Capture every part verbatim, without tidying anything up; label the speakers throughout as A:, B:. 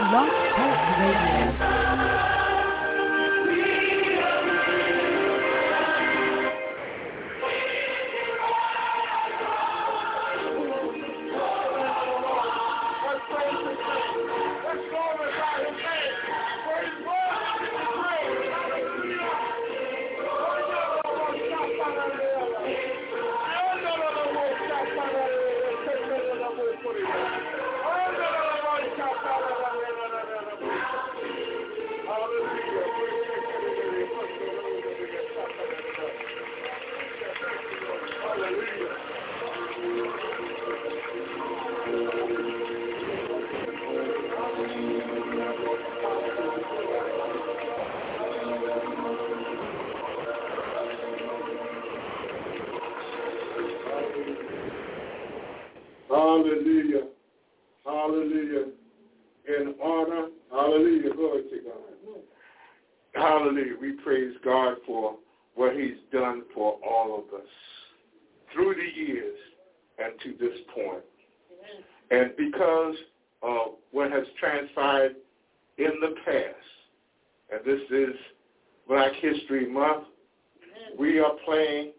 A: Blog Talk Radio.
B: Hallelujah. Hallelujah. In honor. Hallelujah. Glory to God. Hallelujah. We praise God for what he's done for all of us through the years and to this point. And because of what has transpired in the past, and this is Black History Month, we are playing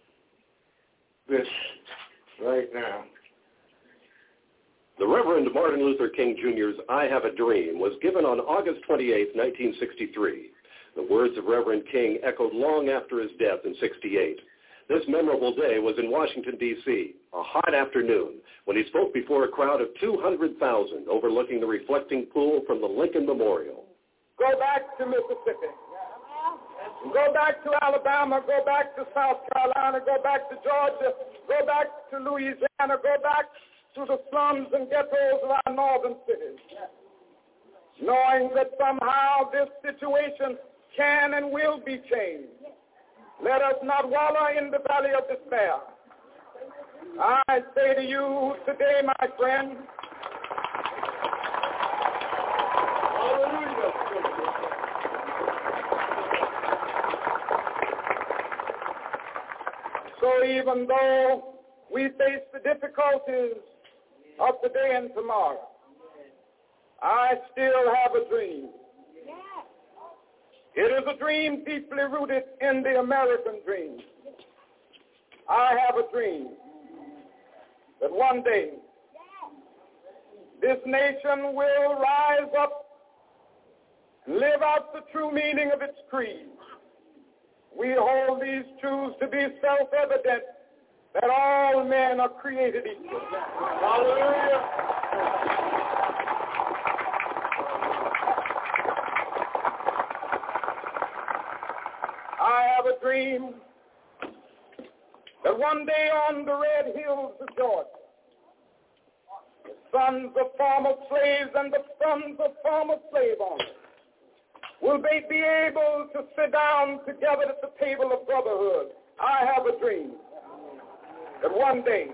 B: this right now.
C: The Reverend Martin Luther King Junior's I Have a Dream was given on August twenty-eighth, nineteen sixty-three. The words of Reverend King echoed long after his death in sixty-eight. This memorable day was in Washington, D C, a hot afternoon, when he spoke before a crowd of two hundred thousand overlooking the reflecting pool from the Lincoln Memorial.
D: Go back to Mississippi. Go back to Alabama. Go back to South Carolina. Go back to Georgia. Go back to Louisiana. Go back to the slums and ghettos of our northern cities, knowing that somehow this situation can and will be changed. Let us not wallow in the valley of despair. I say to you today, my friend, hallelujah. So even though we face the difficulties of today and tomorrow, I still have a dream. It is a dream deeply rooted in the American dream. I have a dream that one day this nation will rise up and live out the true meaning of its creed. We hold these truths to be self-evident, that all men are created equal. Hallelujah. I have a dream that one day on the red hills of Georgia, the sons of former slaves and the sons of former slave owners will they be able to sit down together at the table of brotherhood. I have a dream that one day,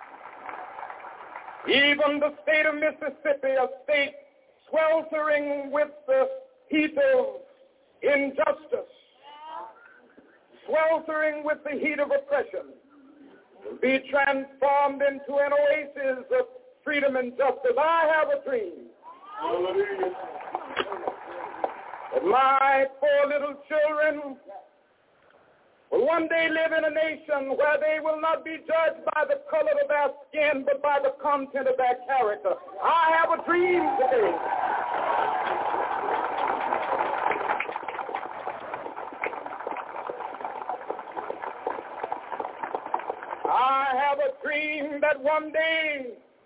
D: even the state of Mississippi, a state sweltering with the heat of injustice, sweltering with the heat of oppression, will be transformed into an oasis of freedom and justice. I have a dream that my four little children will one day live in a nation where they will not be judged by the color of their skin, but by the content of their character. I have a dream today. I have a dream that one day,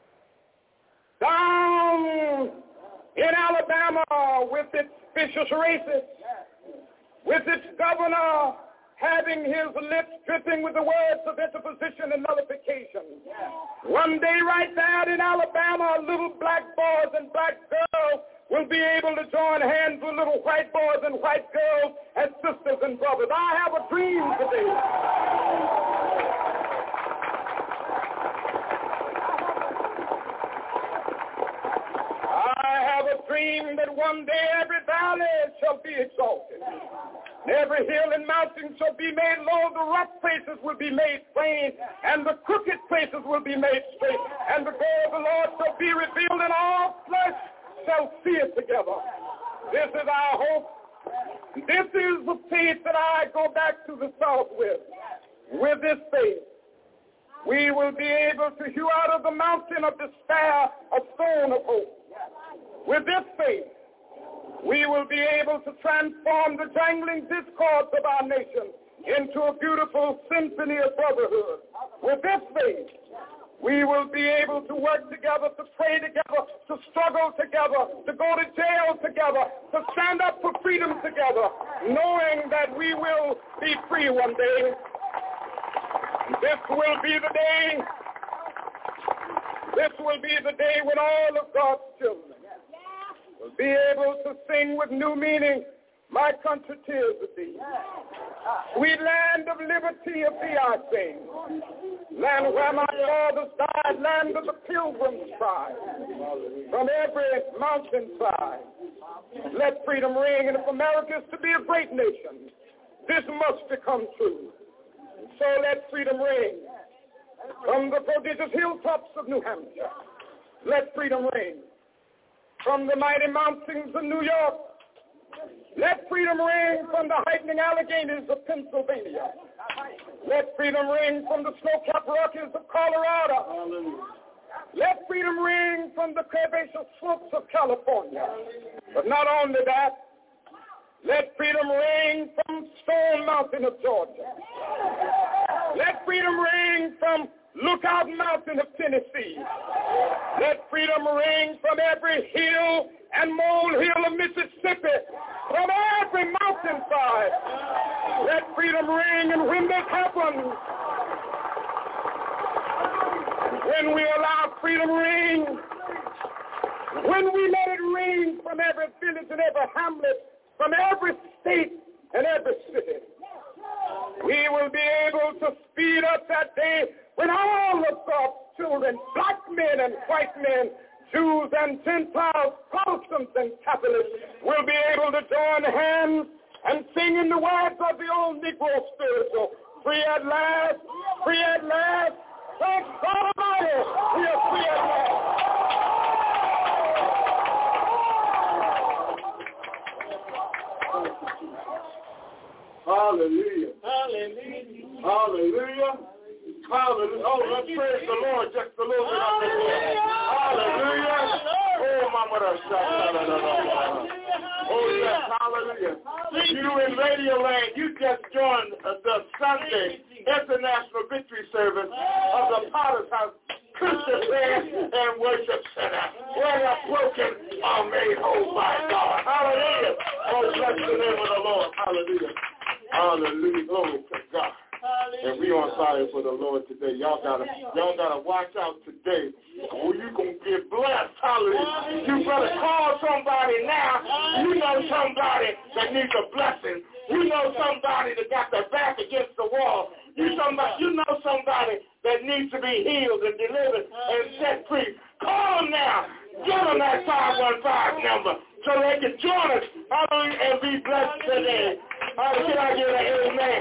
D: down in Alabama, with its vicious races, with its governor having his lips dripping with the words of interposition and nullification. One day right there in Alabama, little black boys and black girls will be able to join hands with little white boys and white girls as sisters and brothers. I have a dream today. I have a dream that one day every valley shall be exalted. Every hill and mountain shall be made low, the rough places will be made plain, and the crooked places will be made straight, and the glory of the Lord shall be revealed, and all flesh shall shall see it together. This is our hope. This is the faith that I go back to the South with. With this faith, we will be able to hew out of the mountain of despair a stone of hope. With this faith, we will be able to transform the jangling discords of our nation into a beautiful symphony of brotherhood. With this faith, we will be able to work together, to pray together, to struggle together, to go to jail together, to stand up for freedom together, knowing that we will be free one day. This will be the day, this will be the day when all of God's children will be able to sing with new meaning, my country tears of thee. Sweet land of liberty of thee I sing. Land where my fathers died, land of the pilgrims pride. From every mountainside, let freedom ring. And if America is to be a great nation, this must become true. So let freedom ring. From the prodigious hilltops of New Hampshire, let freedom ring. From the mighty mountains of New York, let freedom ring. From the heightening Alleghenies of Pennsylvania, let freedom ring. From the snow-capped Rockies of Colorado, let freedom ring. From the curvaceous slopes of California. But not only that, let freedom ring from Stone Mountain of Georgia. Let freedom ring from Lookout Mountain of Tennessee. Let freedom ring from every hill and molehill of Mississippi, from every mountainside. Let freedom ring, and when this happens, when we allow freedom ring, when we let it ring from every village and every hamlet, from every state and every city, we will be able to speed up that day when all of God's children, black men and white men, Jews and Gentiles, Protestants and Catholics, will be able to join hands and sing in the words of the old Negro spiritual, free at last, free at last, thank God Almighty, we are free at last.
B: Hallelujah.
D: Hallelujah.
B: Hallelujah. Hallelujah. Oh, let's praise the Lord just a little bit. Hallelujah. Oh, Mama, oh, yes. Hallelujah. You in Radio Land, you just joined the Sunday International Victory Service of the Potter's House Christian Prayer and Worship Center, where the broken are made whole by God. Hallelujah. Oh, bless the name of the Lord. Hallelujah. Hallelujah. Glory to God. And we on fire for the Lord today. Y'all gotta, y'all gotta watch out today. Or you gonna get blessed. Hallelujah. You better call somebody now. You know somebody that needs a blessing. You know somebody that got their back against the wall. You somebody, you know somebody that needs to be healed and delivered and set free. Call them now. Give them that five one five number so they can join us. Hallelujah, and be blessed today. Hallelujah. Can I get an amen?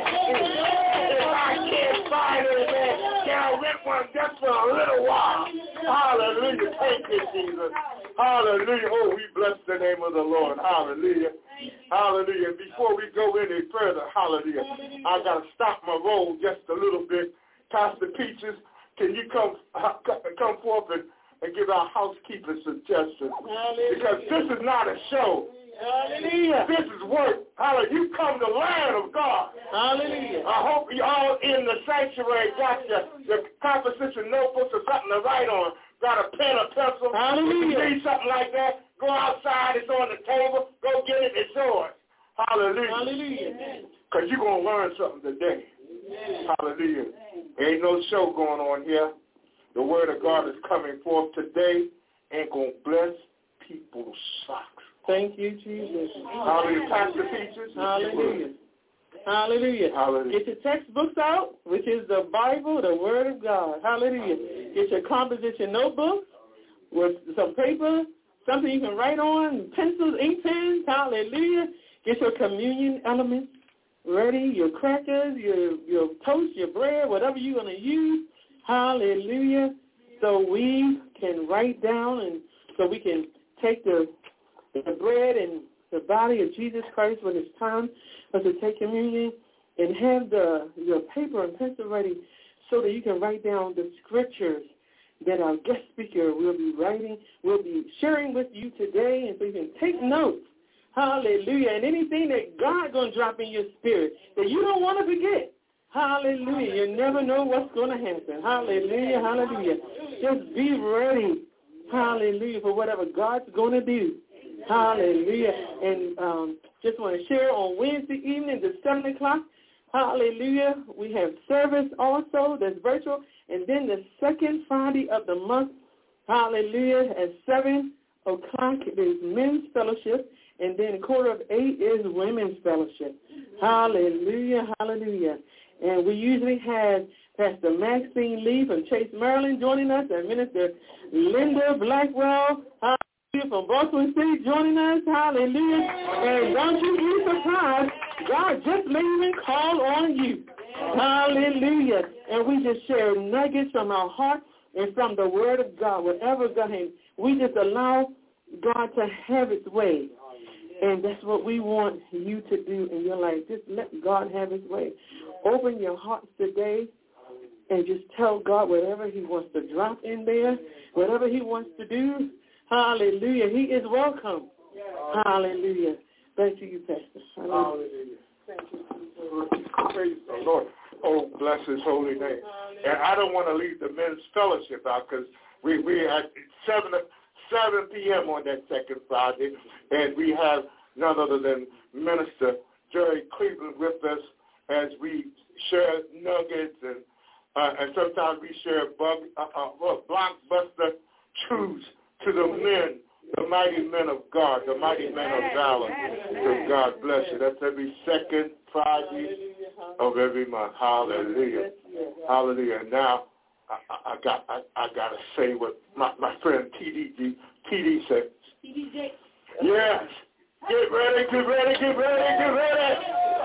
B: If I can't find an amen, can I rent one just for a little while? Hallelujah. Thank you, Jesus. Hallelujah. Oh, we bless the name of the Lord. Hallelujah. Hallelujah. Before we go any further, hallelujah, I got to stop my roll just a little bit. Pastor Peaches, can you come come forth and, and give our housekeeping suggestions? Because this is not a show. Hallelujah. This is work. Hallelujah. You come to the land of God. Hallelujah. I hope you all in the sanctuary got your, your composition notebooks or something to write on. Got a pen or pencil. Hallelujah. If you need something like that, go outside. It's on the table. Go get it. It's yours. Hallelujah. Hallelujah. Because you're going to learn something today. Amen. Hallelujah. Ain't no show going on here. The word of God is coming forth today and going to bless people's socks.
A: Thank you, Jesus.
B: Hallelujah. Pastor Peaches.
A: Hallelujah. Hallelujah.
B: Hallelujah.
A: Get your textbooks out, which is the Bible, the Word of God. Hallelujah. Get your composition notebooks with some paper, something you can write on, pencils, ink pens. Hallelujah. Get your communion elements ready, your crackers, your, your toast, your bread, whatever you're going to use. Hallelujah. So we can write down and so we can take the the bread and the body of Jesus Christ when it's time for us to take communion, and have the your paper and pencil ready so that you can write down the scriptures that our guest speaker will be writing, will be sharing with you today, and so you can take notes. Hallelujah. And anything that God's going to drop in your spirit that you don't want to forget. Hallelujah. You never know what's going to happen. Hallelujah. Hallelujah. Just be ready. Hallelujah. For whatever God's going to do. Hallelujah. And um, just want to share on Wednesday evening at seven o'clock. Hallelujah. We have service also that's virtual. And then the second Friday of the month, hallelujah, at seven o'clock is men's fellowship. And then quarter of eight is women's fellowship. Hallelujah, hallelujah. And we usually have Pastor Maxine Lee from Chase, Maryland joining us, and Minister Linda Blackwell, hallelujah, from Boston City joining us. Hallelujah. And don't you be surprised, God just may even call on you. Hallelujah. And we just share nuggets from our heart and from the Word of God, whatever God has. We just allow God to have His way. And that's what we want you to do in your life. Just let God have His way. Open your hearts today and just tell God whatever He wants to drop in there, whatever He wants to do. Hallelujah. He is welcome. Hallelujah. Thank you, Pastor. Hallelujah.
B: Thank you. Praise the Lord. Oh, bless His holy name. And I don't want to leave the men's fellowship out because we we at seven. seven p.m. on that second Friday, and we have none other than Minister Jerry Cleveland with us as we share nuggets, and uh, and sometimes we share bug, uh, uh, well, blockbuster truths to the men, the mighty men of God, the mighty men of valor. So God bless you. That's every second Friday of every month. Hallelujah. Hallelujah. Now, I, I got I, I got to say what my, my friend T D G T D said. T D J. Yes. Get ready, get ready, get ready, get ready.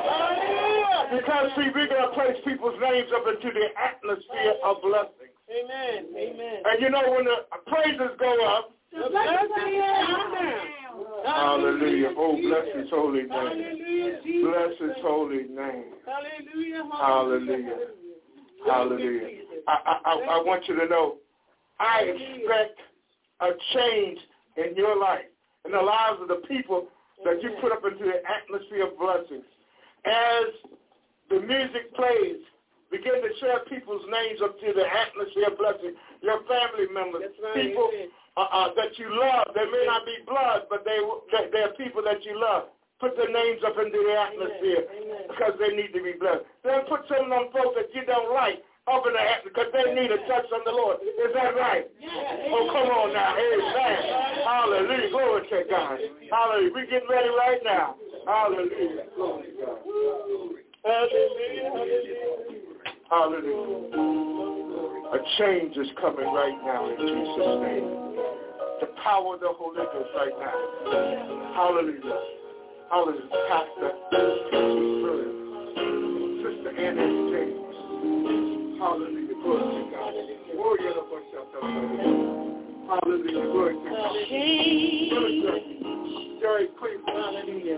B: Because, see, we're going to place people's names up into the atmosphere of blessings.
A: Amen. Amen.
B: And, you know, when the praises go up,
A: the blessings come down.
B: Hallelujah. Oh, bless His holy name.
A: Hallelujah.
B: Bless His holy name.
A: Hallelujah.
B: Hallelujah. Hallelujah. I, I, I want you to know, I expect a change in your life, in the lives of the people that you put up into the atmosphere of blessings. As the music plays, begin to share people's names up to the atmosphere of blessing. Your family members, right. people uh, uh, that you love. They may not be blood, but they they're people that you love. Put their names up into the atmosphere. Amen. Because they need to be blessed. Then put some of them folks that you don't like up in the atmosphere because they need a touch from the Lord. Is that right? Yeah. Oh, come on now. Amen. Hallelujah. Glory to God. Hallelujah. We're getting ready right now. Hallelujah. Glory to God. Hallelujah. Hallelujah. Hallelujah. A change is coming right now in Jesus' name. The power of the Holy Ghost right now. Hallelujah. Hallelujah. Pastor, Sister Anna James. Hallelujah. Glory to God. Warrior of us. Hallelujah. Glory to God. Minister Jerry Cleveland. Hallelujah.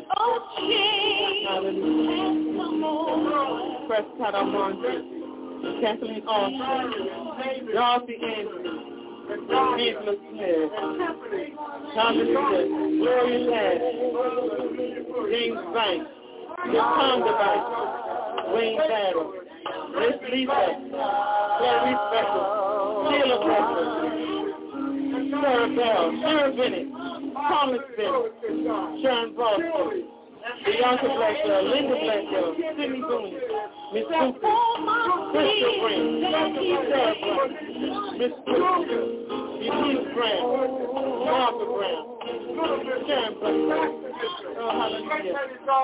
B: Hallelujah.
A: Prescott Armand. Kathleen Austin. Darcy Andrews. Angela Smith. Hallelujah. Gloria Ladd. James Banks. Miss Conda Banks. Wayne Battle. Miss Lisa. Clarice Becker. Sheila Becker. Sarah Bell. Sarah Bennett. Thomas Bennett. Sharon Boston. Bianca Blackwell. Linda Blackwell. Sidney Boone. Miss Cooper. Crystal Green. Sarah Brown. Miss Cooper. Eunice Brown. Martha Brown. Sharon Brown. Oh, hallelujah.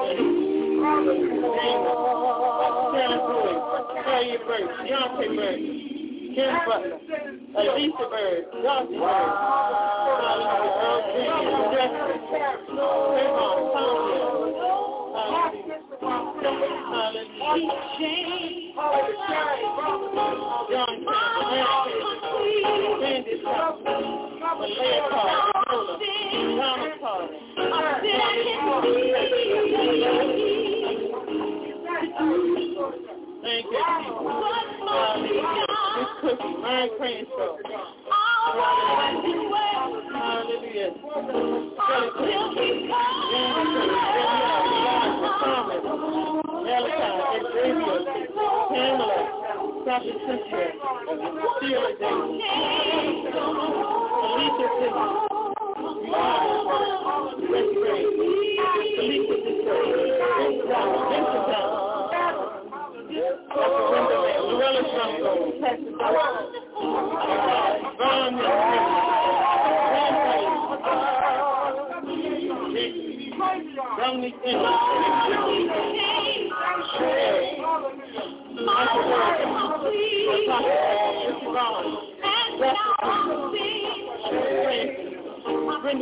A: Sharon Boyd. Shelly Bird. Deontay Bird. Kim Butler. Elisa Bird. Darcy Bird. Hallelujah. Earl Green. Jeffrey. Trayvon. Tommy. Hallelujah. John Candy Candy Malaya Carter, Thomas Carter, Thank you. This cookie, Mary Crenshaw. Hallelujah. Malachi, Xavier, Pamela, Prophet Cynthia, Sheila Davis, Alicia Simmons, Rihanna, Grace, Alicia Vincent Town, Lorella Trumbo, Texas, Ron Dominic English, Michael Walker, Brenda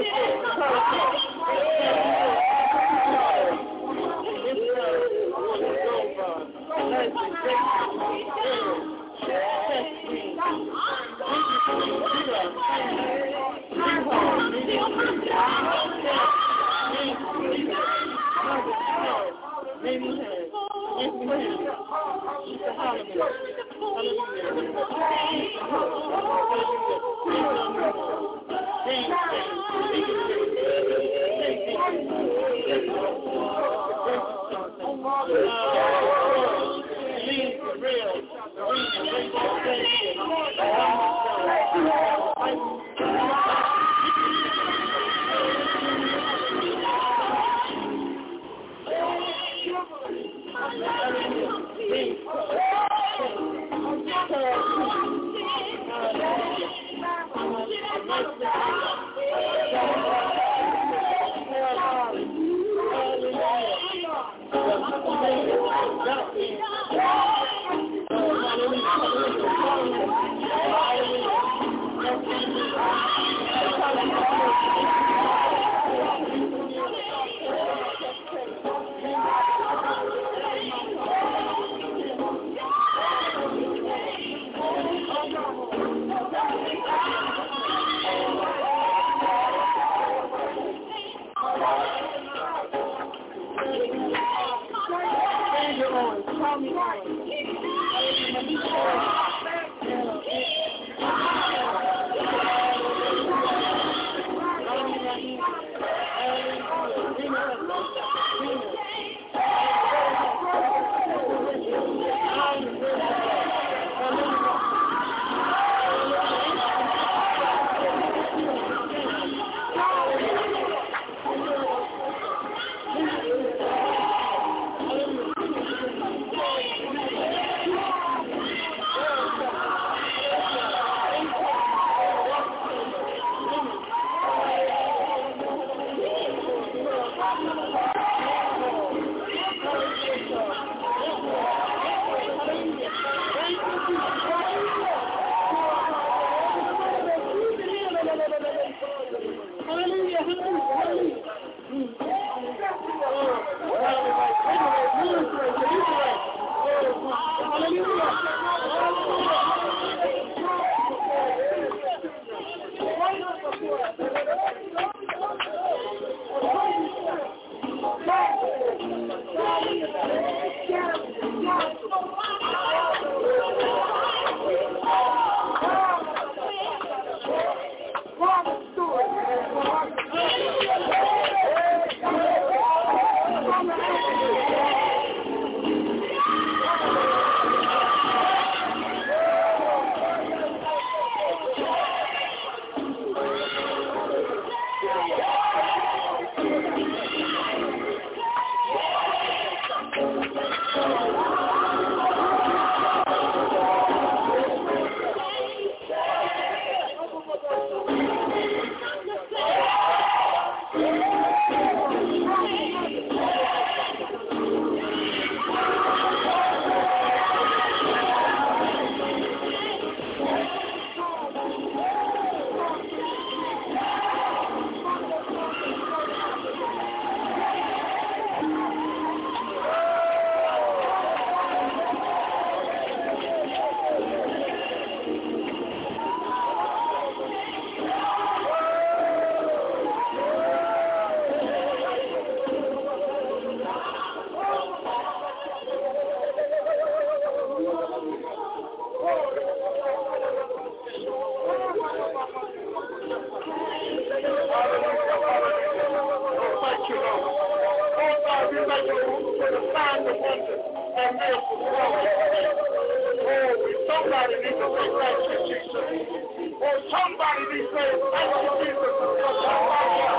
B: for the signs and wonders and miracles flowing today. Oh, somebody needs to say thank you, Jesus. Or somebody needs to say thank you, Jesus. Somebody else.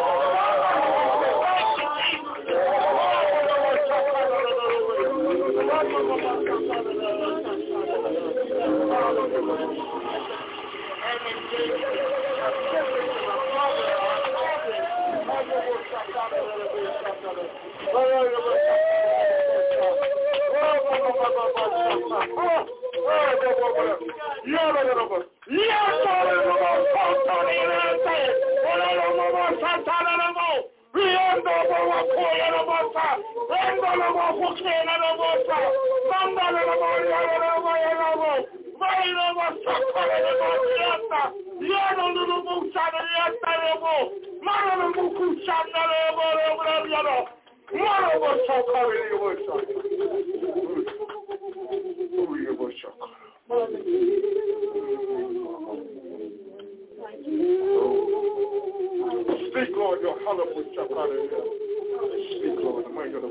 B: Speak, Lord, your hallelujah. Speak, Lord, my God.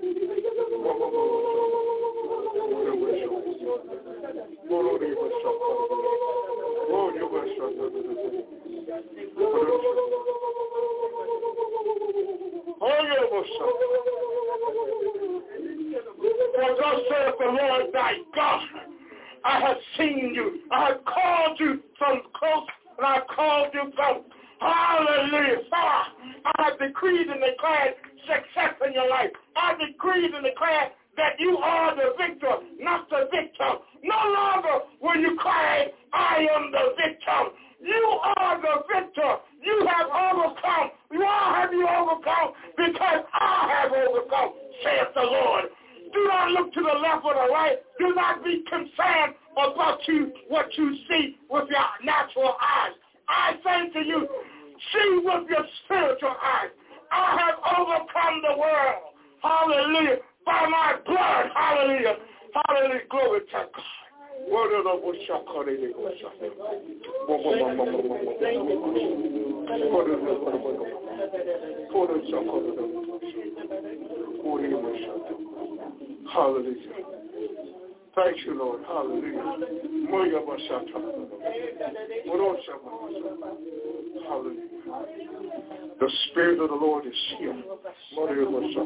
B: For thus saith the Lord thy God, I have seen you, I have called you from close, and I have called you from hallelujah. Far. I have decreed and declared success in your life. I decreed and declared that you are the victor, not the victim. No longer will you cry, I am the victim. You are the victor. You have overcome. Why have you overcome? Because I have overcome, saith the Lord. Do not look to the left or the right. Do not be concerned about you, what you see with your natural eyes. I say to you, see with your spiritual eyes. I have overcome the world. Hallelujah. By my blood. Hallelujah. Hallelujah. Glory to God. Word of the hallelujah. Thank you, Lord. Hallelujah. Hallelujah. The Spirit of the Lord is here. Hallelujah.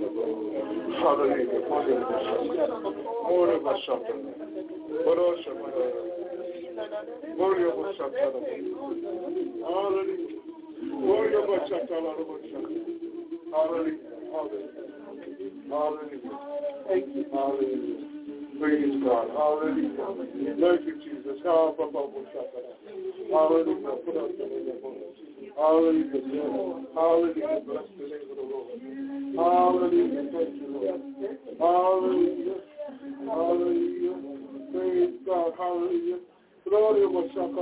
B: Hallelujah. Thank you. Hallelujah. Praise God. Hallelujah. Thank you, Jesus. Hallelujah. Put up the name of the Lord. Hallelujah. Hallelujah. Bless the name of the Lord. Hallelujah. Thank you, Lord. Hallelujah. Hallelujah. Praise God. Hallelujah. Glory to God.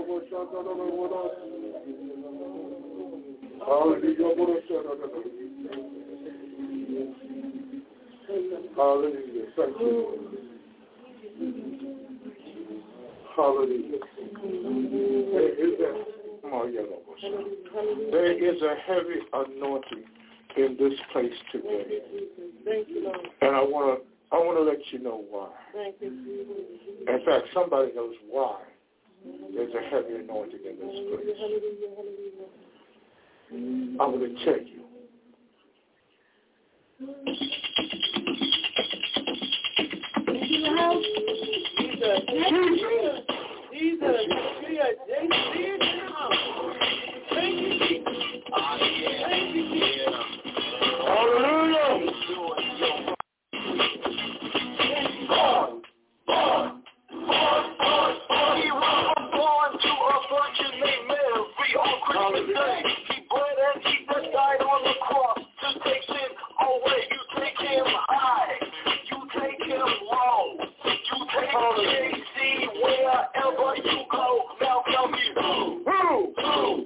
B: Hallelujah. Hallelujah. Thank you. Hallelujah. There is a, oh, there is a heavy anointing in this place today.
A: Thank you, Lord.
B: And I want to I want to let you know why.
A: Thank you.
B: In fact, somebody knows why there's a heavy anointing in this place. I'm going to tell you.
A: Jesus. Jesus. Jesus. Thank you. Thank you.
B: Hallelujah. God. God. God. God. He was born to a virgin named Mary on Christmas Day. He bled and he died on the cross to take sin away. You take him high. You take him low. You take J C wherever you go. Now tell me who? Who? Who?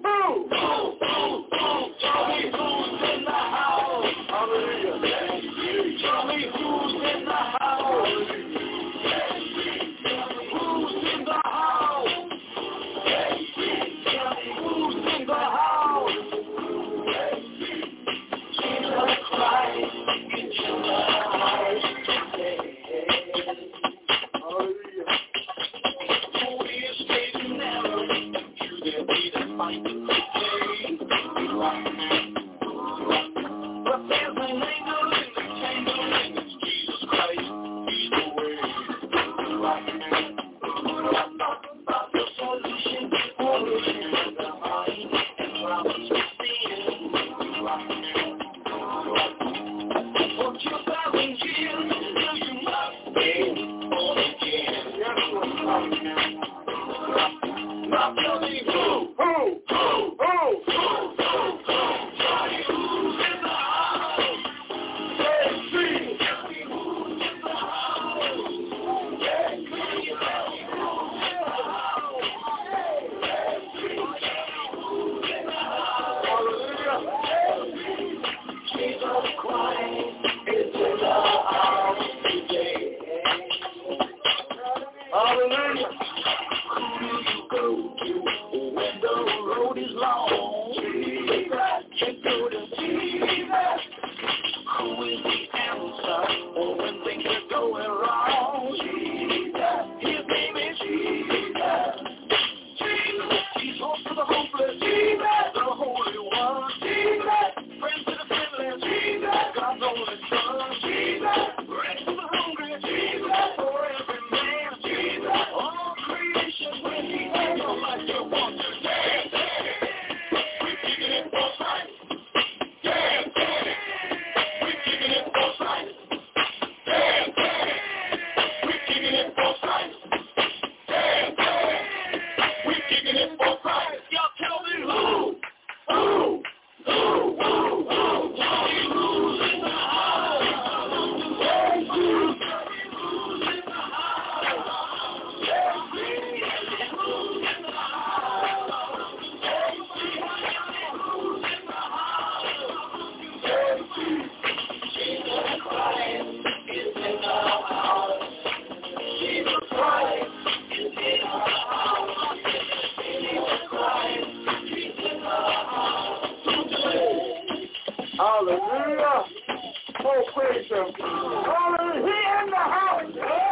B: Hallelujah. Oh, praise him. Hallelujah. He in the house.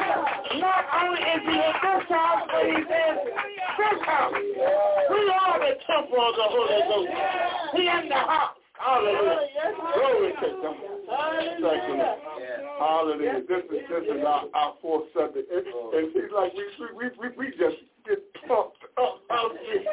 B: Not only is he in this house, but he's in this house. We are the temple of the Holy Ghost. He in the house. Hallelujah. Glory to God. Thank you. Hallelujah. This is this is our, our fourth subject. It, it seems like we we we we just get pumped up out here.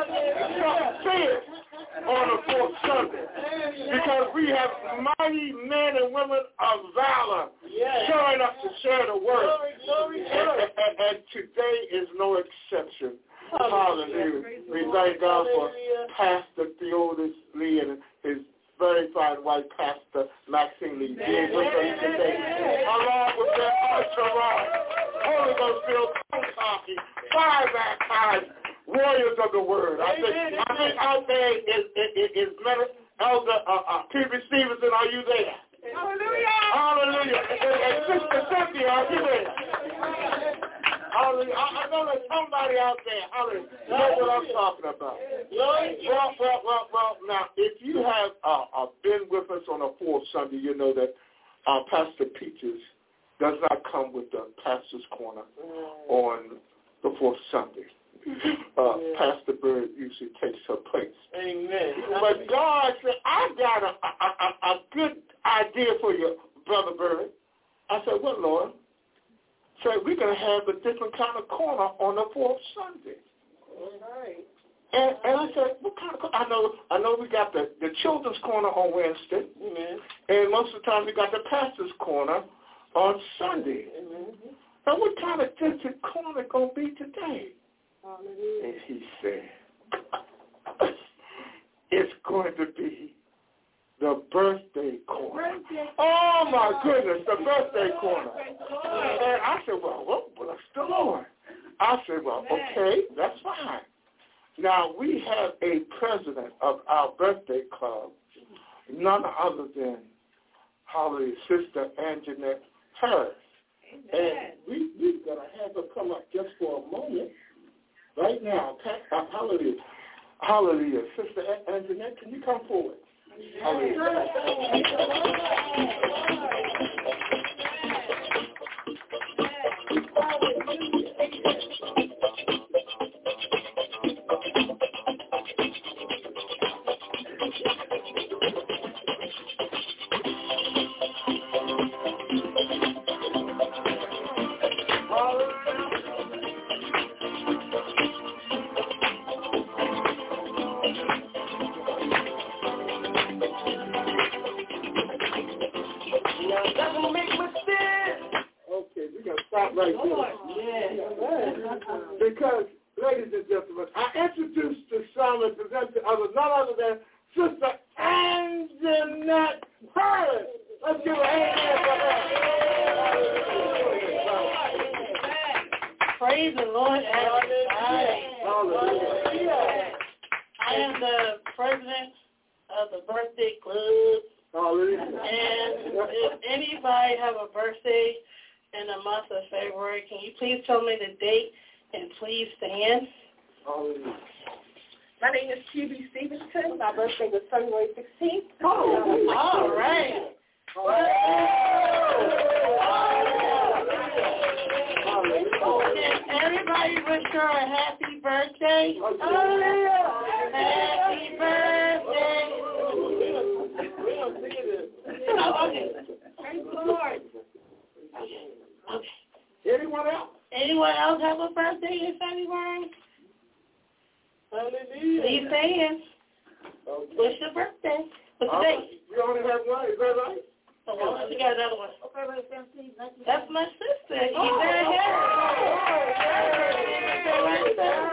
B: Fear on the fourth Sunday. Because we have mighty men and women of valor showing up to share the word. And, and, and today is no exception. Hallelujah. We thank God for Pastor Theodis Lee and his very fine wife, Pastor Maxine Lee, being with us today, along with their entourage, Holy Ghost filled, talking, fire baptized warriors of the word. I think, I think out there is, is, is Elder uh, uh, T V Stevenson, are you there? Hallelujah. Hallelujah. And, and Sister Cynthia, are you there? Hallelujah. I, I know there's somebody out there. Hallelujah. You know what I'm talking about. Well, well, well, well, now, if you have uh, uh, been with us on a fourth Sunday, you know that uh, Pastor Peaches does not come with the Pastor's Corner on the fourth Sunday. Uh, Pastor Bird usually takes her place. Amen. But God said, I got a, a, a, a good idea for you, Brother Bird. I said, what, Lord? So we're going to have a different kind of corner on the fourth Sunday. All right. And, and I said, what kind of corner? I know, I know we got the, the children's corner on Wednesday. Amen. And most of the time we got the pastor's corner on Sunday. Amen. Now what kind of different corner going to be today? Hallelujah. And he said, it's going to be the birthday corner. Birthday. Oh, my goodness, the birthday corner. And I said, well, well, bless the Lord. I said, well, okay, that's fine. Now, we have a president of our birthday club, none other than, hallelujah, Sister Anjanette Harris. Amen. And we, we're going to have her come up just for a moment. Right now, uh, hallelujah, hallelujah. Sister Anjanette, can you come forward? Hallelujah. Okay, we're going to stop right there. Because, ladies and gentlemen, I introduce to some and present to others none other than Sister Anjanette Hurley. Let's give a hand for her.
A: Praise the Lord. Hallelujah. I am the president of the birthday club.
B: Hallelujah.
A: And if anybody have a birthday in the month of February, can you please tell me the date and please stand?
B: Hallelujah.
E: My name is Q B Stevenson. My birthday was February sixteenth.
A: Oh, all right. Can everybody wish her a happy birthday?
B: Hallelujah.
A: Happy birthday. Oh, okay. Praise the Lord. Okay. Okay.
B: Anyone else?
A: Anyone else have a birthday in February?
B: Hallelujah.
A: Please stand.
B: Okay.
A: What's your birthday? What's the date?
B: You only have one, is that right?
A: Oh, well, we got another one. That's my sister. She's
B: Oh,
A: right here. Right there.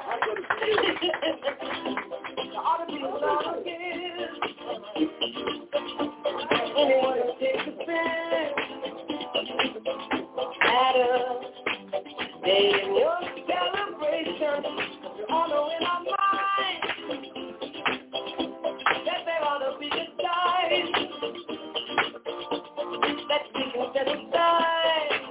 A: Anyone who takes a stand at a day in your celebration, you all know in our mind that there ought to be a time that we can set aside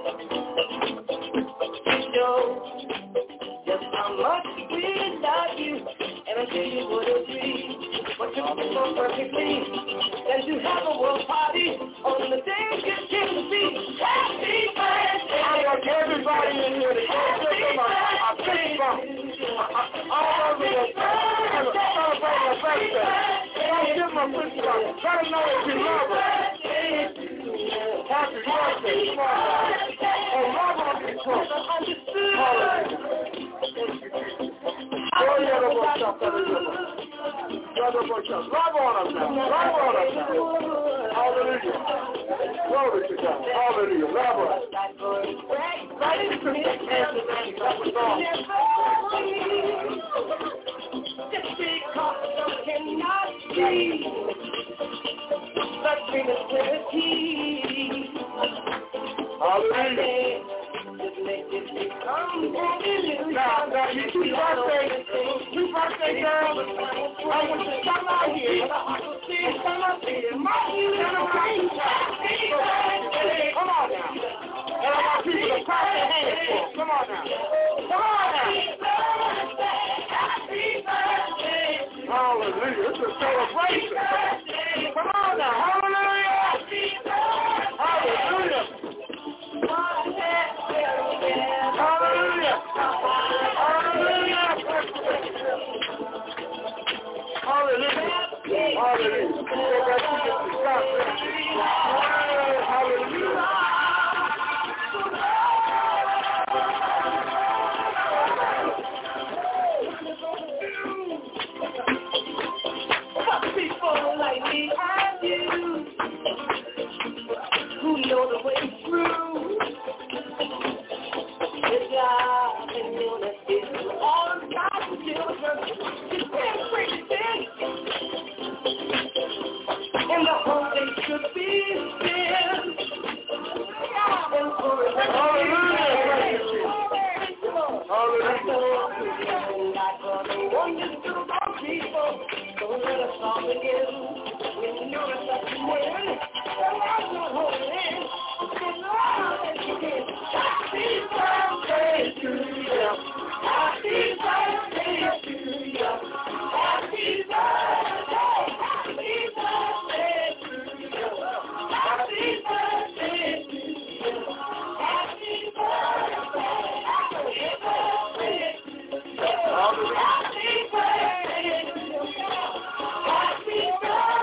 A: to show just how much we love you, and I'm sure you would agree. But you look so perfectly that you have a world party on the day you came to be. Happy birthday!
B: I want everybody in here to go give them a, a fist bump. All over the celebrate your birthday. Don't give them a fist bump. Let them know that you love them. Happy birthday. Come on. And love on these folks. Oh, yeah, the boy shop that is over. Brother boy shop. Love on them now. Love on them now. Hallelujah. Glory to God. Hallelujah. Love on them.
A: Just because some cannot see the Trinity.
B: Hallelujah. Now, now, you two birthday, two birthday girls, I want you to come out here. Come out here. Come on now. And I want people to clap their hands for them. Come on now. Come on now. Hallelujah. It's a celebration. Come on now. Hallelujah. Hallelujah. Hallelujah. Hallelujah. Hallelujah. Hallelujah. Go back to the God. Hallelujah.
A: People like me and you who know the way through. It's love and unity. All of God's children. It's been everything. In the hope they should be still. And forever.
B: Hallelujah.
A: People, don't let us all begin. When you know that you win, there was no holding. You know that you can. Happy birthday to you. Happy birthday to you. Happy birthday. Happy birthday to you. Happy birthday to you. Happy birthday. Happy birthday to you. Happy birthday. Happy birthday.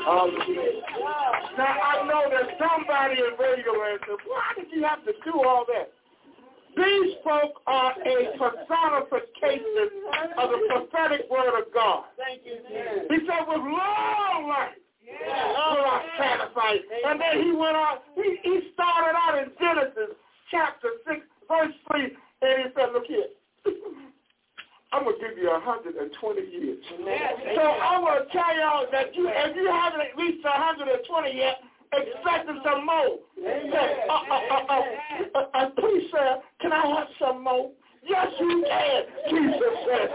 B: Hallelujah. Now, I know that somebody in radio land said, why did you have to do all that? These folk are a personification of the prophetic word of God.
A: Thank you,
B: He said, with long life will I satisfy. And then he went on, he, he started out in Genesis chapter six, verse three, and he said, look here. I'm going to give you one hundred twenty years. So I want to tell y'all that you, if you haven't reached one hundred twenty yet, expecting some more. Uh, uh, uh, uh, uh, uh, please, sir, can I have some more? Yes, you can, Jesus said.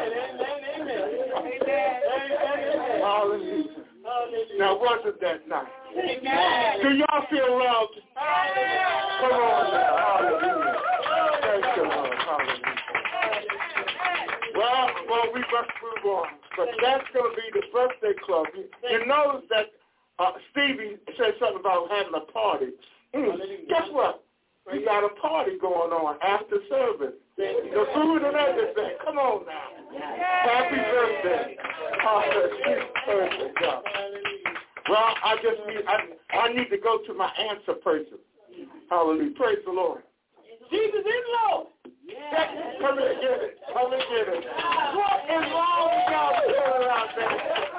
B: Hallelujah. Now, wasn't that nice? Do y'all feel loved? Come on now. Hallelujah. Thank you, Lord. Hallelujah. Well, well, we must move on. But that's going to be the birthday club. You, you notice that uh, Stevie said something about having a party. Mm. Guess what? We got a party going on after service. The food and everything. Come on now. Happy birthday. Hallelujah. Well, I just need, I, I need to go to my answer person. Hallelujah. Praise the Lord. Jesus is Lord. Yeah. Come and get it. Come and get it. What is wrong with y'all doing out there?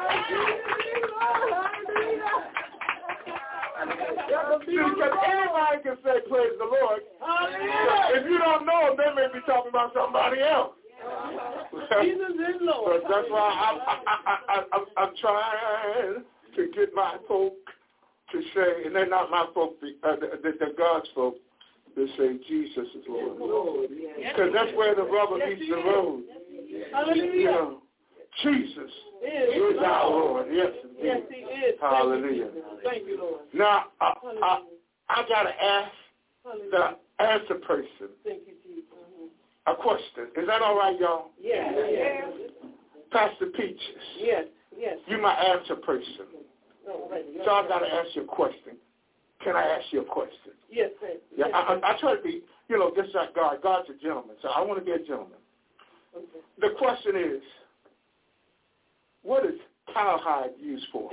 B: Because anybody can say praise the Lord. If you don't know them, they may be talking about somebody else.
A: Jesus is Lord.
B: But that's why I'm, I, I, I, I'm, I'm trying to get my folk to say, and they're not my folk, uh, they're God's folk, to say Jesus is Lord. Because that's where the rubber meets the road.
A: Hallelujah.
B: You know, Jesus is our Lord. Yes, indeed.
A: Yes, he is.
B: Hallelujah.
A: Thank you, Lord.
B: Now, I, I, I got to ask the answer person
A: Thank you, Jesus.
B: a question. Is that all right, y'all?
A: Yes. Yes.
B: Pastor Peaches.
A: Yes. Yes.
B: You my answer person. So I got to ask you a question. Can I ask you a question?
A: Yes, sir.
B: Yeah, I, I, I try to be, you know, just like God. God's a gentleman, so I want to be a gentleman.
A: Okay.
B: The question is, what is cowhide used for?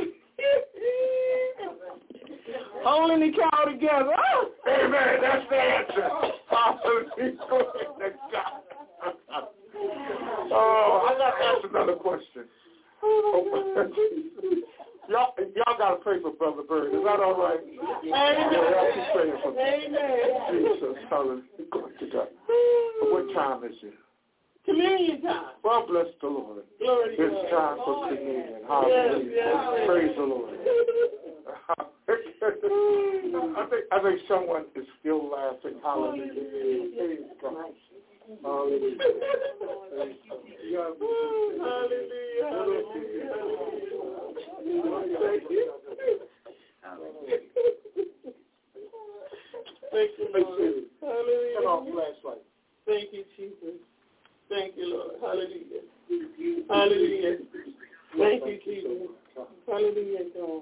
A: Holding the cow together. Oh.
B: Amen. That's the answer. Hallelujah. Oh, I got to ask another question. Oh, y'all, y'all got to pray for Brother Bird. Is that all right?
A: Amen.
B: Y'all keep praying for me.
A: Amen.
B: Jesus. Hallelujah. Glory to God. What time is it?
A: Communion time.
B: Well, bless the Lord.
A: Glory to
B: It's
A: God.
B: time for communion. Hallelujah.
A: Yes, yes.
B: Praise the Lord. I think I think someone is still laughing. Hallelujah. Praise God. Hallelujah.
A: Thank you, Lord. Hallelujah.
B: Turn off flashlight.
A: Thank you, Jesus. Thank you, Lord. Hallelujah. Hallelujah. Thank you, Jesus. Hallelujah, God.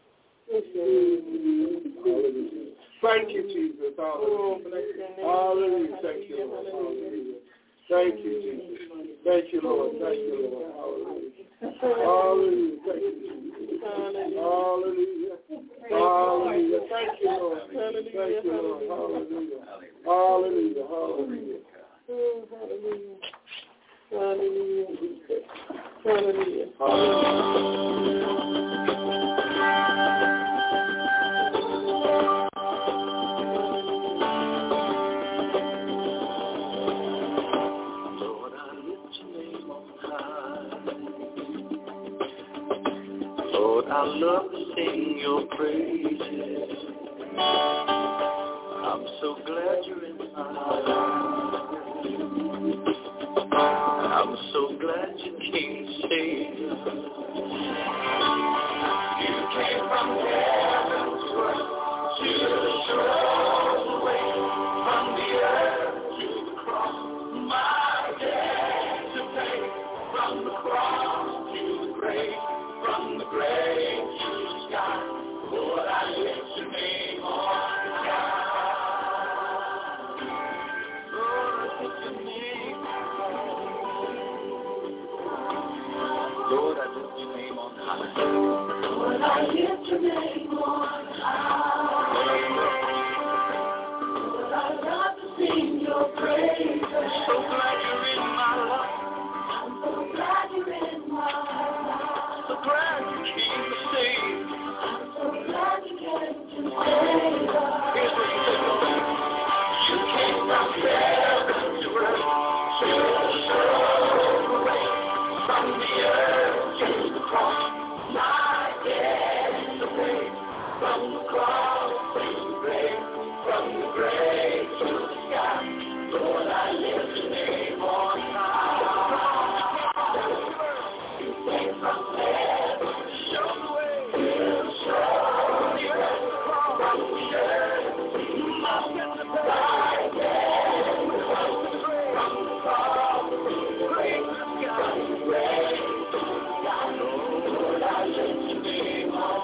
B: Hallelujah. Thank you, Jesus. Hallelujah. Hallelujah. Thank you, Lord. Hallelujah. Thank you, Jesus. Thank you, Lord. Thank you, Lord. Hallelujah. Hallelujah. Thank you, Jesus. Hallelujah. Hallelujah. Thank you, Lord. Thank you, Lord. Hallelujah. Hallelujah. Hallelujah.
A: Hallelujah. Hallelujah.
B: Hallelujah.
F: Lord, I love to sing your praises. I'm so glad you're in my life. I'm so glad you came to save us. You came from heaven to earth, to the shores away, from the earth to the cross, my debt to pay, from the cross to the grave. From the grave to the sky, Lord, I lift your name on high. Lord, I lift your name on high. Lord, I lift your name on high. Lord, I lift your name on high. Lord, I love to sing your praise. I'm so glad you're in my life. I'm so glad you're in my life. So glad you came to save. I'm so glad you came to save us. Here's what you said, you came from heaven to earth to show the way from the earth to the cross. My debt is the way from the cross to the grave, from the grave to the sky. Lord, I lift your name on high. You came from heaven to show the way, to show the earth from the earth to the mountain. My debt is the way from the cross to the grave to the sky. Lord, I lift your name on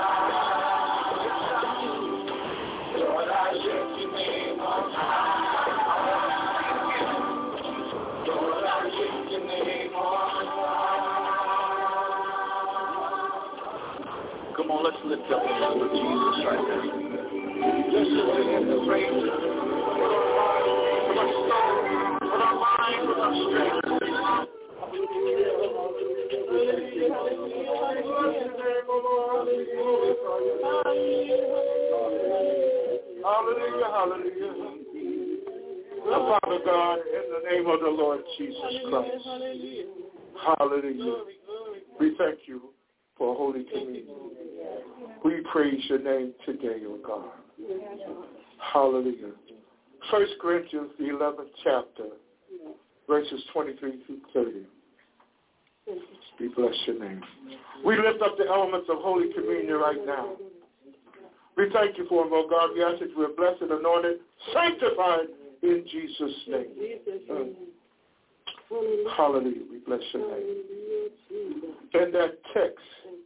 F: high. Lord, I lift your name on high. Lord, I lift your name on high. Come on, let's lift up the name of Jesus right now. Let's lift him to praise him with our heart, with our soul, with our mind, with our strength.
B: Hallelujah, hallelujah. Now, Father God, in the name of the Lord Jesus Christ, hallelujah. We thank you for Holy Communion. We praise your name today, O God. Hallelujah. First Corinthians, the eleventh chapter, verses twenty-three through thirty. We bless your name. We lift up the elements of Holy Communion right now. We thank you for them, oh God. We ask that you are blessed, anointed, sanctified in Jesus' name. Mm. Hallelujah. We bless your name. In that text,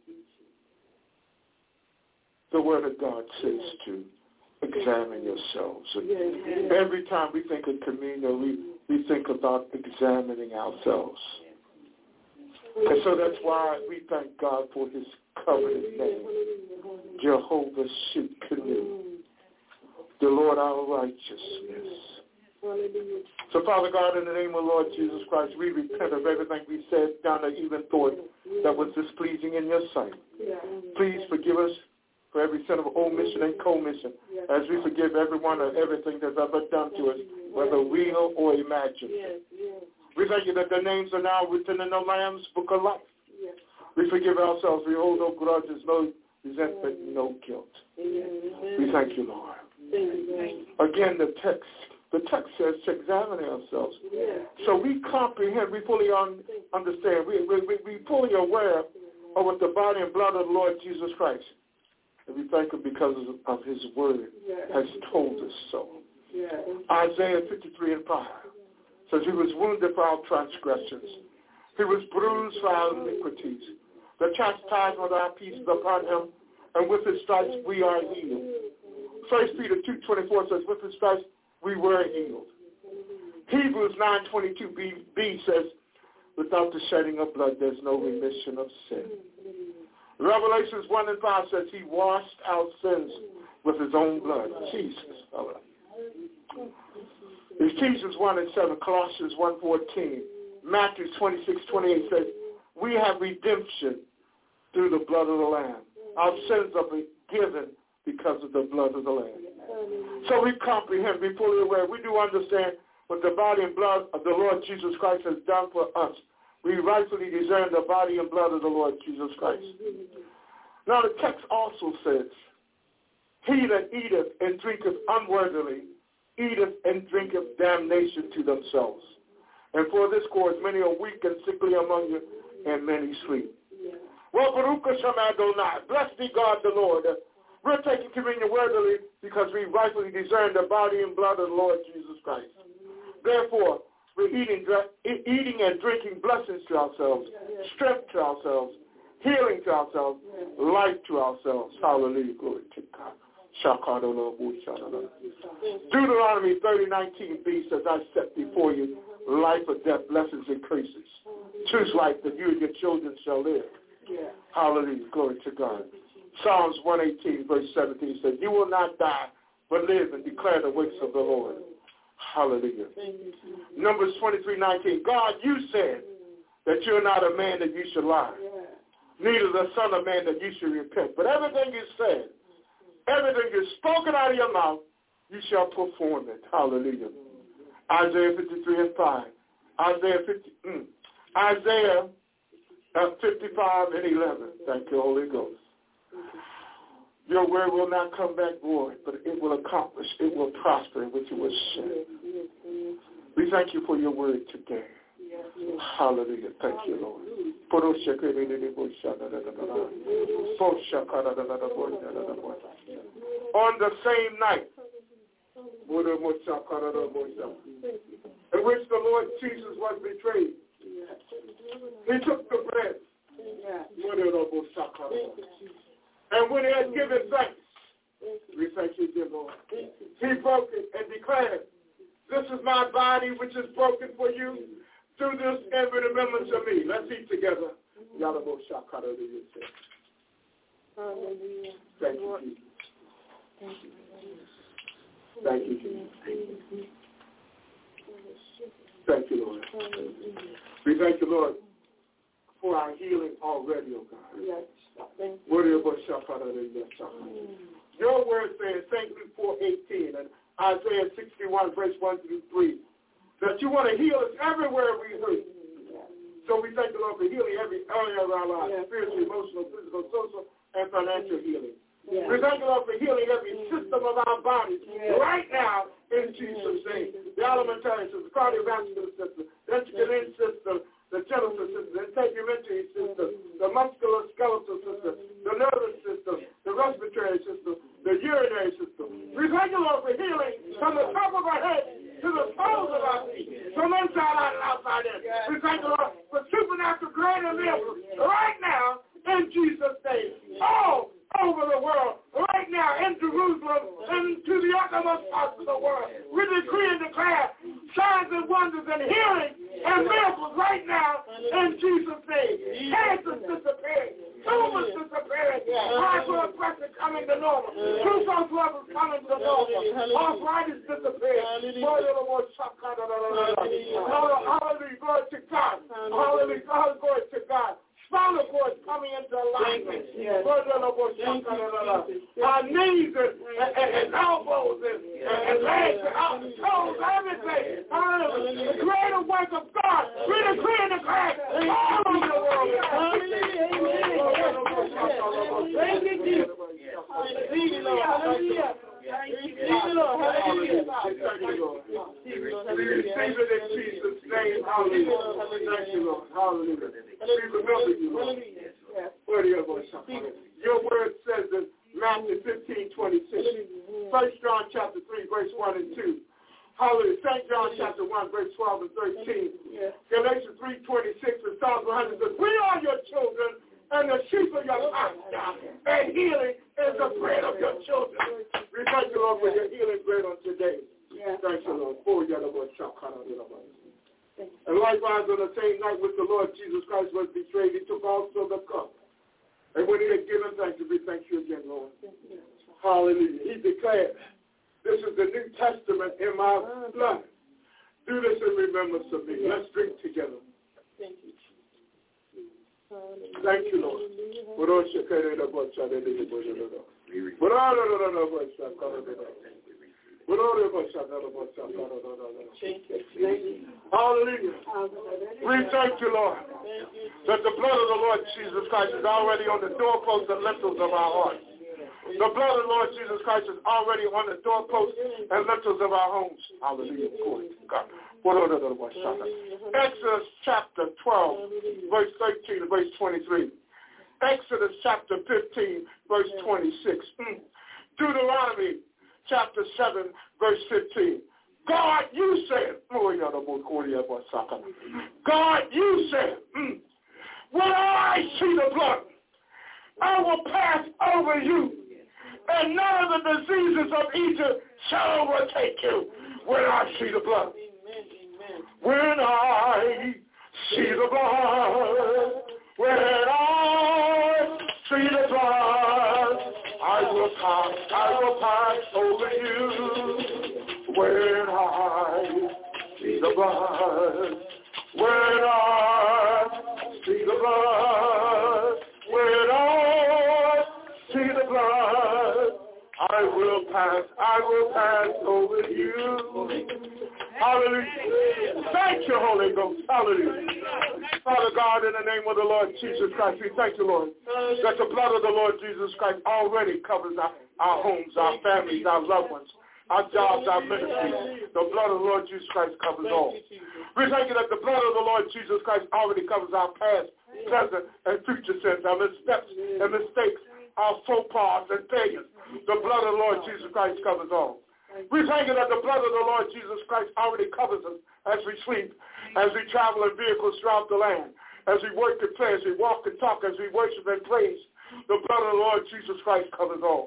B: the Word of God says to examine yourselves. And every time we think of communion, we, we think about examining ourselves. And so that's why we thank God for his covenant name, Jehovah Shidkenu, the Lord our righteousness. So, Father God, in the name of Lord Jesus Christ, we repent of everything we said, done, or even thought that was displeasing in your sight. Please forgive us for every sin of omission and commission, as we forgive everyone or everything that's ever done to us, whether real or imagined. We thank you that the names are now written in the Lamb's Book of Life. We forgive ourselves. We hold no grudges, no resentment, no guilt. We thank you, Lord. Again, the text. The text says to examine ourselves. So we comprehend, we fully un- understand, we, we, we fully aware of what the body and blood of the Lord Jesus Christ. And we thank him because of his word has told us so. Isaiah fifty-three and five says he was wounded for our transgressions. He was bruised for our iniquities. The chastisement of our peace is upon him, and with his stripes we are healed. First Peter two twenty-four says, with his stripes we were healed. Hebrews nine twenty-two b, b says, without the shedding of blood, there's no remission of sin. Revelations one and five says he washed our sins with his own blood. Jesus. Ephesians one and seven, Colossians one fourteen, Matthew twenty-six twenty-eight says, we have redemption through the blood of the Lamb. Our sins are forgiven because of the blood of the Lamb. So we comprehend, we fully aware, we do understand what the body and blood of the Lord Jesus Christ has done for us. We rightfully discern the body and blood of the Lord Jesus Christ. Now the text also says, he that eateth and drinketh unworthily, eateth and drinketh damnation to themselves. And for this cause many are weak and sickly among you, and many sleep. Well, Baruch Hashem Adonai, blessed be God the Lord. We're taking communion worthily because we rightfully discern the body and blood of the Lord Jesus Christ. Therefore, we're eating, eating and drinking blessings to ourselves, strength to ourselves, healing to ourselves, life to ourselves. Hallelujah. Glory to God. Deuteronomy thirty nineteen b says, I set before you life or death, blessings and curses. choose life that you and your children shall live.
A: Yeah.
B: Hallelujah. Glory to God. Psalms one eighteen, verse seventeen says, you will not die, but live and declare the works of the Lord. Hallelujah. Numbers twenty-three nineteen, God, you said that you're not a man that you should lie, neither the son of man that you should repent. But everything you said, everything you spoken out of your mouth, you shall perform it. Hallelujah. Isaiah fifty-three and five. Isaiah fifty, mm, Isaiah uh, fifty-five and eleven. Thank you, Holy Ghost. Your word will not come back void, but it will accomplish, it will prosper, which it was sent. We thank you for your word today. Hallelujah. Thank you, Lord. On the same night, in which the Lord Jesus was betrayed, he took the bread. And when he had given thanks, we thank you, dear Lord, he broke it and declared, this is my body which is broken for you. Do this in remembrance of me. Let's eat together. Thank you, Jesus. Thank you, Jesus. Thank you, Lord. We thank you, Lord, for our healing already, oh God. Yes. Your word says, Saint Luke four eighteen and Isaiah sixty-one, verse one through three, that you want to heal us everywhere we hurt. So we thank the Lord for healing every area of our lives, yeah. Spiritual, emotional, physical, social, and financial healing. Yeah. We thank the Lord for healing every system of our bodies yeah. right now in Jesus' name. The alimentary system, the cardiovascular system, the endocrine system, the genital system, the integumentary system, the musculoskeletal system, the nervous system, the respiratory system, the urinary system. We thank the Lord for healing from the top of our head to the soles of our feet, from inside out and outside in. We thank the Lord for supernatural greater miracles right now in Jesus' name. All over the world, right now in Jerusalem and to the uttermost parts of the world. We decree and declare signs and wonders and healing and miracles right now in Jesus' name. Cancer's disappearing. Tumors disappearing. High blood pressure coming to normal. Glucose levels coming to normal. Arthritis disappearing. Hallelujah. Glory to God. Hallelujah. Glory to God. Spinal cords coming into alignment. Yes. Our knees and, and, and elbows and, and, and legs and our toes, everything. Hallelujah. The greater work of God. We decree and declare all over the world. Thank you, Jesus. Hallelujah. Thank you, Lord. Hallelujah. We receive it in Jesus' name. Hallelujah. Thank you, Lord. Hallelujah. We remember you, Lord. Your word says in Matthew fifteen twenty-six, First John chapter three, verse one and two. Hallelujah. Saint John chapter one, verse twelve and thirteen. Galatians three twenty-six and Psalms one hundred says, we are your children and the sheep of your pasture, and healing is the bread of your children. We thank you, Lord, for your healing bread on today. Yeah. Thank you, Lord. And likewise, on the same night which the Lord Jesus Christ was betrayed, he took also the cup. And when he had given thanks, we thank you again, Lord. Hallelujah. He declared, this is the New Testament in my blood. Do this in remembrance of me. Let's drink together. Thank you. Thank you, Lord. Hallelujah. We thank you, Lord, that the blood of the Lord Jesus Christ is already on the doorposts and lintels of our hearts. The blood of the Lord Jesus Christ is already on the doorposts and lintels of our homes. Hallelujah. Glory to God. Exodus chapter twelve, verse thirteen and verse twenty-three. Exodus chapter fifteen, verse twenty-six. Mm. Deuteronomy chapter seven, verse fifteen. God, you said, God, you said, mm, when I see the blood, I will pass over you, and none of the diseases of Egypt shall overtake you when I see the blood. When I see the blood, pass, I will pass over you. When I see the blood, when I see the blood, when I see the blood, I will pass, I will pass over you. Hallelujah. Thank you, Holy Ghost. Hallelujah. Father God, in the name of the Lord Jesus Christ, we thank you, Lord, that the blood of the Lord Jesus Christ already covers our, our homes, our families, our loved ones, our jobs, our ministries. The blood of the Lord Jesus Christ covers all. We thank you that the blood of the Lord Jesus Christ already covers our past, present, and future sins, our missteps and mistakes, our faux pas and failures. The blood of the Lord Jesus Christ covers all. We thank you that the blood of the Lord Jesus Christ already covers us as we sleep, as we travel in vehicles throughout the land, as we work and play, as we walk and talk, as we worship and praise. The blood of the Lord Jesus Christ covers all.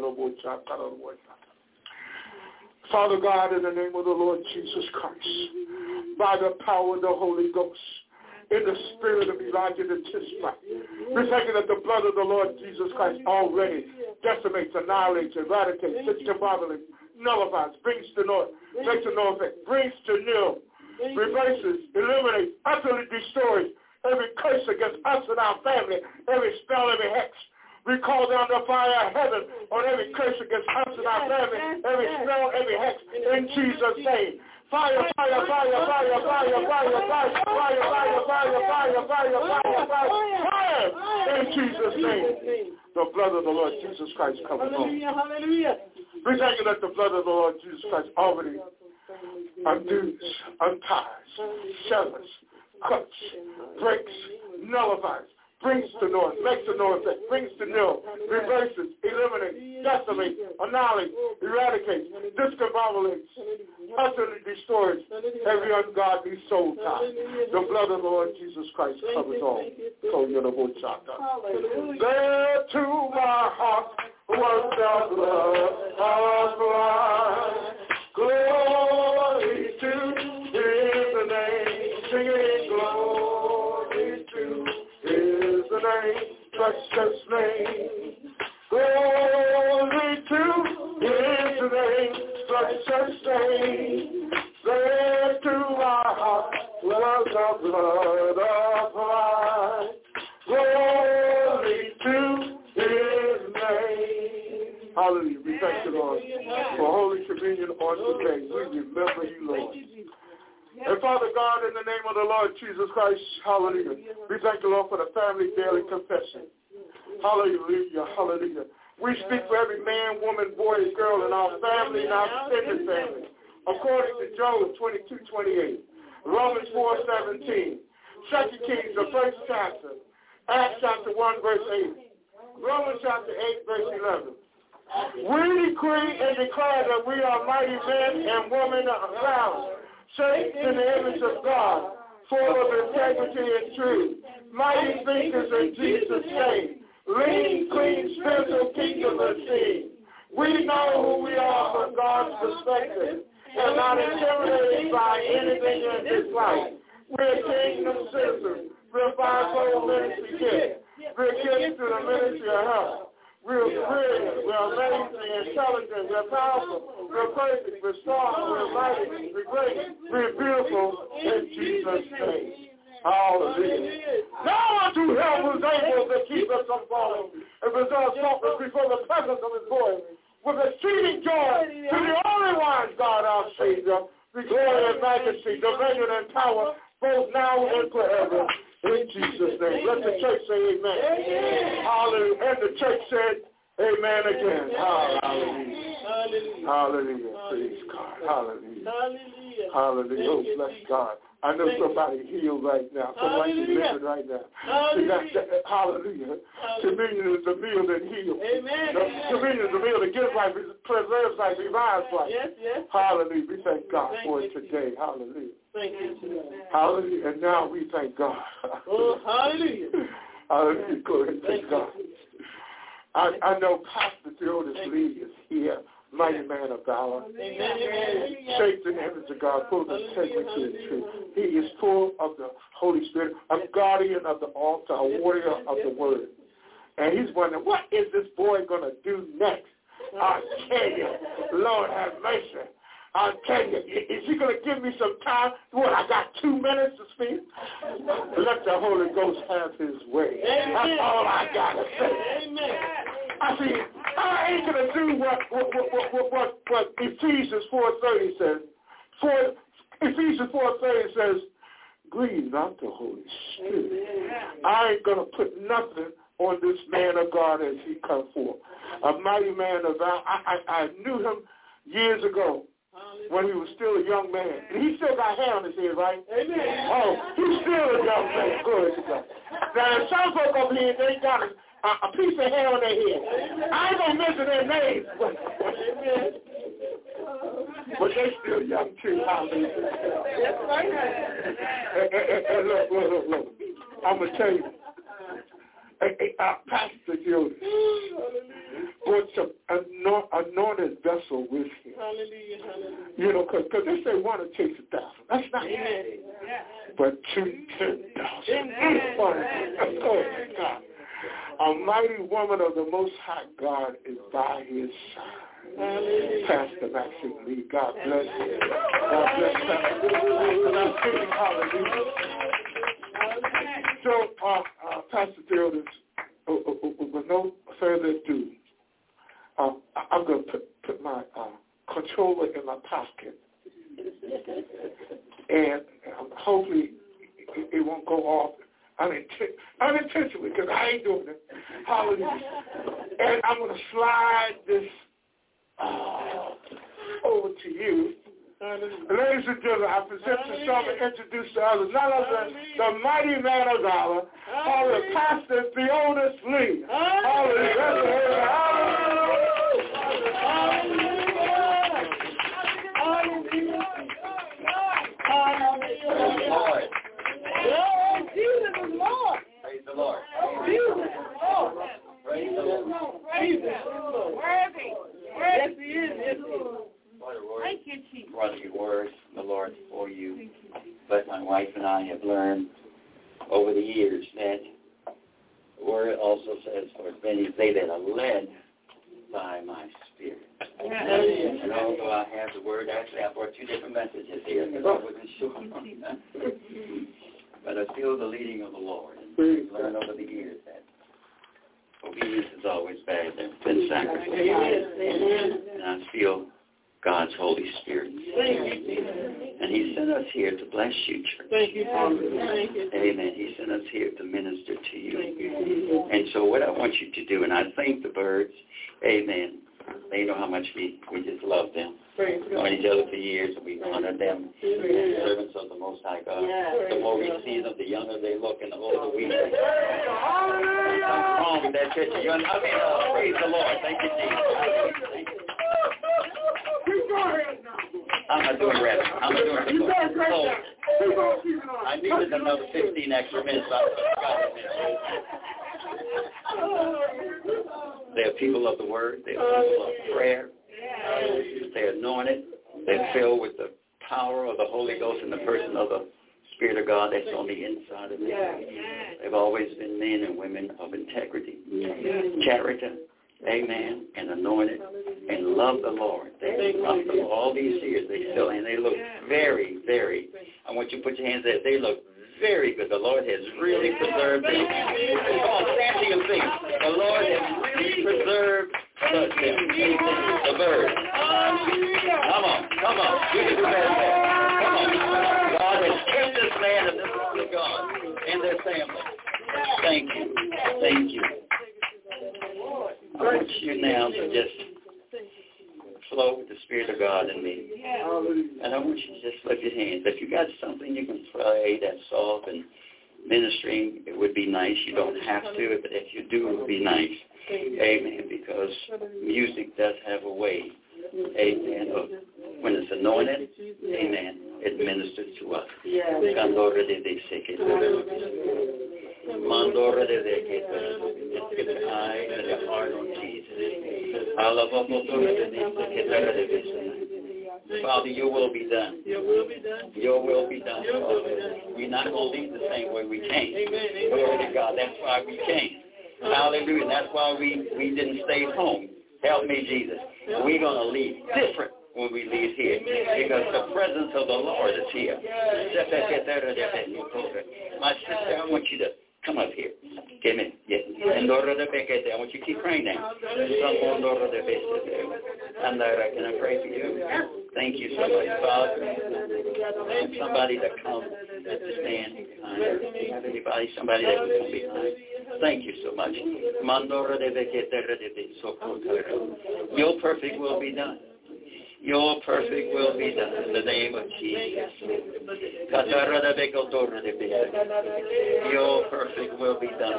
B: Father God, in the name of the Lord Jesus Christ, by the power of the Holy Ghost, in the spirit of Elijah the Tishbite, we thank you that the blood of the Lord Jesus Christ already decimates, annihilates, eradicates, discombobulates, nullifies, brings to naught, makes to no effect, brings to nil, reverses, eliminates, utterly destroys every curse against us and our family, every spell, every hex. We call down the fire of heaven on every curse against us and our family, every spell, every hex, in Jesus' name. Fire, fire, fire, fire, fire, fire, fire, fire, fire, fire, fire, fire, fire, fire, fire, in Jesus' name. The blood of the Lord Jesus Christ covers all.
A: Hallelujah.
B: We thank you that the blood of the Lord Jesus Christ already undoes, unties, severs, cuts, breaks, nullifies, brings to naught, makes to no effect, brings to nil, reverses, eliminates, decimates, annihilates, eradicates, discombobulates, utterly destroys every ungodly soul tie. The blood of the Lord Jesus Christ covers all. There to my heart was the blood of Christ. Glory to His name, singing glory to His name, precious name. Glory to His name, precious name. There to our heart was the blood of Christ. Glory to His name. Hallelujah. We thank you, Lord, for Holy Communion on today. We remember you, Lord. And Father God, in the name of the Lord Jesus Christ, hallelujah, we thank you, Lord, for the family daily confession. Hallelujah, hallelujah. We speak for every man, woman, boy, and girl in our family and our extended family, according to Job twenty-two twenty-eight, Romans four seventeen, Second Kings, the first chapter, Acts chapter one, verse eight, Romans chapter eight, verse eleven. We decree and declare that we are mighty men and women around, shaped in the image of God, full of integrity and truth, mighty thinkers in Jesus' name, lean, clean, spiritual kingdom machine. We know who we are from God's perspective and not intimidated by anything in this life. We're kingdom citizens. We're fivefold ministry gifts. We're gifts to the ministry of health. We're brilliant, we're amazing, intelligent, we're powerful, we're perfect, we're strong, we're mighty, we're great, we're beautiful in Jesus' name. Hallelujah. Now unto Him who's able to keep us from falling and preserve us before the presence of His glory with exceeding joy to the only one, God our Savior, the glory and majesty, dominion and power, both now and forever. In Jesus' name. Let the church say amen. Amen. Hallelujah. And the church said amen again. Hallelujah. Hallelujah. Hallelujah. Praise God. Hallelujah. Hallelujah. Hallelujah. Oh, bless God. I know somebody healed right now. Somebody delivered right now. Hallelujah. Hallelujah. Communion is the meal that heals. Amen. The communion is the meal that gives life, preserves life, revives life. Yes, yes. Hallelujah. We thank God thank for it today. Hallelujah. Thank you. Hallelujah. And now we thank God. Oh, hallelujah. Hallelujah. Glory to God. I, I know Pastor Theodis Lee is here. Mighty man of valor, shaped in the image of God, full of integrity and truth. He is full of the Holy Spirit, a guardian of the altar, a warrior of the word. And he's wondering, what is this boy going to do next? I tell you, Lord have mercy. I tell you, is he going to give me some time? What, I got two minutes to speak? Let the Holy Ghost have his way. That's all I got to say. Amen. I see, I ain't going to do what, what, what, what, what, what Ephesians four thirty says. For, Ephesians four thirty says, grieve not the Holy Spirit. I ain't going to put nothing on this man of God as he come forth. A mighty man of God. I, I, I knew him years ago when he was still a young man. And he still got hair on his head, right? Amen. Oh, he's still a young man. Good to go. Now, some folk over here, they got a, a, a piece of hair on their head. I ain't going to mention their names. But, but they still young, too. Hallelujah. That's right. And, and, and look, look, look, look. I'm going to tell you. Uh, Pastor Gildas brought some anointed vessel with him. Hallelujah, hallelujah. You know, because they say one it takes a thousand. That's not it. Yeah. But two, ten thousand. Oh, God. A mighty woman of the Most High God is by his side. Hallelujah. Pastor Maxine Lee, God bless you. God bless Pastor. Hallelujah. So, uh, uh, Pastor Gildas, uh, uh, uh, with no further ado, uh, I'm going to put, put my uh, controller in my pocket, and um, hopefully it, it won't go off uninten- unintentionally, because I ain't doing it. Hallelujah. And I'm going to slide this uh, over to you. Ladies and gentlemen, I present to some and introduce to others, none other than the mighty man of valor, Hallelujah, Pastor Theodis Lee. Hallelujah.
F: Hallelujah. Jesus is Lord. Praise the Lord. Jesus is Lord. Praise the Lord. Praise the Lord. Worthy. Yes, he is. Yes, he is. Thank you, Jesus. Brother, your words from the Lord for you. But my wife and I have learned over the years that the word also says, for as many as they that are led by my spirit. Yeah. And although I have the word, actually I brought two different messages here because I wasn't sure. But I feel the leading of the Lord. And I've learned over the years that obedience is always better than sacrifice. And I feel God's Holy Spirit. And he sent us here to bless you, church. Thank you, Amen. He sent us here to minister to you. And so what I want you to do, and I thank the birds, amen, they know how much we, we just love them. We've known each other for years, and we honor them. Servants of the Most High God. The more we see them, the younger they look, and the older we look. Something's wrong with that picture. You, I mean, uh, praise the Lord. Thank you, Jesus. Thank you. I'm not doing rap. I'm not doing rap. So, I needed another fifteen extra minutes. They're people of the word. They're people of prayer. They're anointed. They're filled with the power of the Holy Ghost and the person of the Spirit of God that's on the inside of them. They've always been men and women of integrity, character, amen, and anointed, and love the Lord. They love the Lord. All these years, they still, and they look very, very, I want you to put your hands there, they look very good. The Lord has really preserved them. Come on, stand to your feet. The Lord has really preserved the, them, the birds. Come on, come on. You can do better there. Come on. God has kept this man and this woman of God and their family. Thank you. Thank you. I want you now to just flow with the Spirit of God in me. And I want you to just lift your hands. If you got something you can pray that's soft and ministering, it would be nice. You don't have to, but if you do, it would be nice. Amen. Because music does have a way, amen, of when it's anointed, amen, it ministers to us. Mandora de de que let's get an eye and a heart on Jesus. Father, your will be done. Your will be done. Your will be done. We're not going to leave the same way we came. Glory to God. That's why we came.
G: Hallelujah. And that's why we, we didn't stay home. Help me, Jesus. We're going to leave different when we leave here because the presence of the Lord is here. My sister, I want you to come up here. Come in. Yeah. And I want you to keep praying now. And can I pray for you? Thank you so much, Father. Somebody that comes to stand behind. Anybody, somebody that can come behind. Thank you so much. Your perfect will be done. Your perfect will be done in the name of Jesus. Your perfect will be done.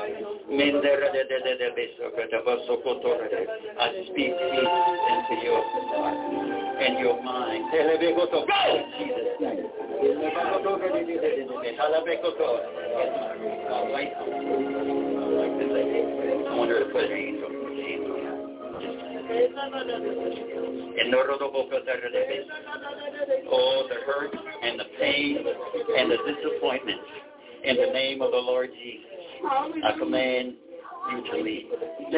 G: I speak peace into your heart and your mind. Go! Jesus' name. I want her to put her hands on her hands on her. Oh, the hurt and the pain and the disappointment. In the name of the Lord Jesus, I command you to leave.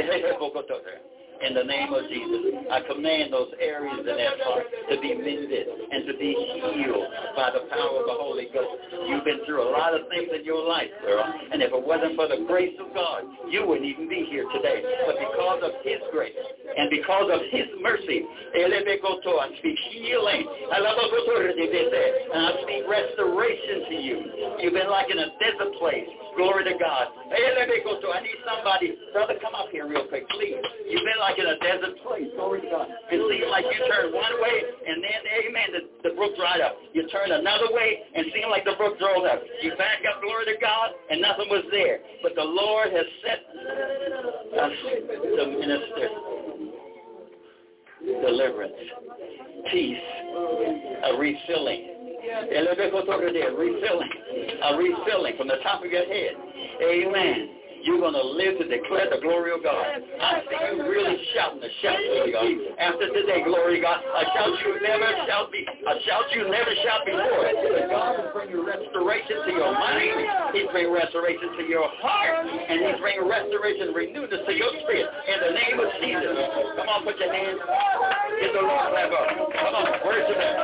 G: In the name of Jesus, I command those areas in that heart to be mended and to be healed by the power of the Holy Ghost. You've been through a lot of things in your life, girl, and if it wasn't for the grace of God, you wouldn't even be here today. But because of His grace and because of His mercy, I speak healing, and I speak restoration to you. You've been like in a desert place. Glory to God. I need somebody, brother, come up here real quick, please. You've been like in a desert place. Glory to God. It seems like you turn one way, and then, amen, the, the brook dried up. You turn another way, and it seemed like the brook dried up. You back up, glory to God, and nothing was there. But the Lord has set us to minister deliverance, peace, a refilling. Refilling, a refilling from the top of your head. Amen. You're going to live to declare the glory of God. I see you really shouting the shout of God. After today, glory to God, a shout you never shout be, a shout you never shout before. God will bring you restoration to your mind. He's bringing restoration to your heart, and He's bringing restoration and renewness to your spirit. In the name of Jesus. Come on, put your hands. Get the Lord clap up. Come on, worship Him.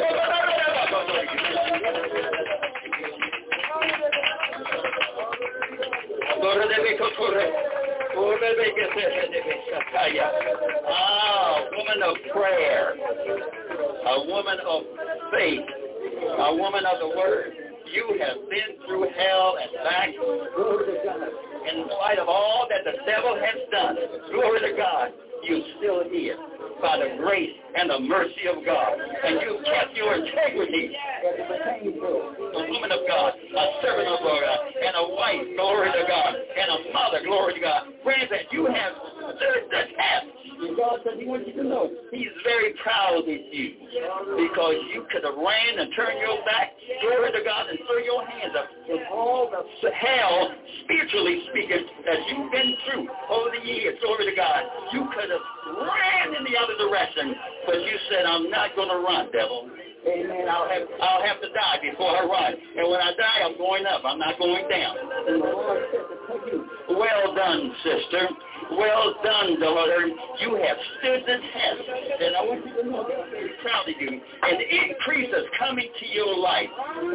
G: Ah, woman of prayer, a woman of faith, a woman of the word. You have been through hell and back. Glory to God. In spite of all that the devil has done, glory to God, you're still here by the grace and the mercy of God. And you kept your integrity as it pertains to a woman of God, a servant of God, and a wife, glory to God, and a mother, glory to God. Friends, that you have stood the test. And God said He wants you to know He's very proud of you because you could have ran and turned your back, glory to God, and throw your hands up with all the hell, spiritually speaking, that you've been through over the years, glory to God. You could have ran in the other direction, but you said, I'm not going to run, devil. Amen. I'll have, I'll have to die before I run. And when I die, I'm going up. I'm not going down. And the Lord said to tell you, well done, sister. Well done, daughter. You have stood the test. And I want you to know that I'm very proud of you. And increase is coming to your life.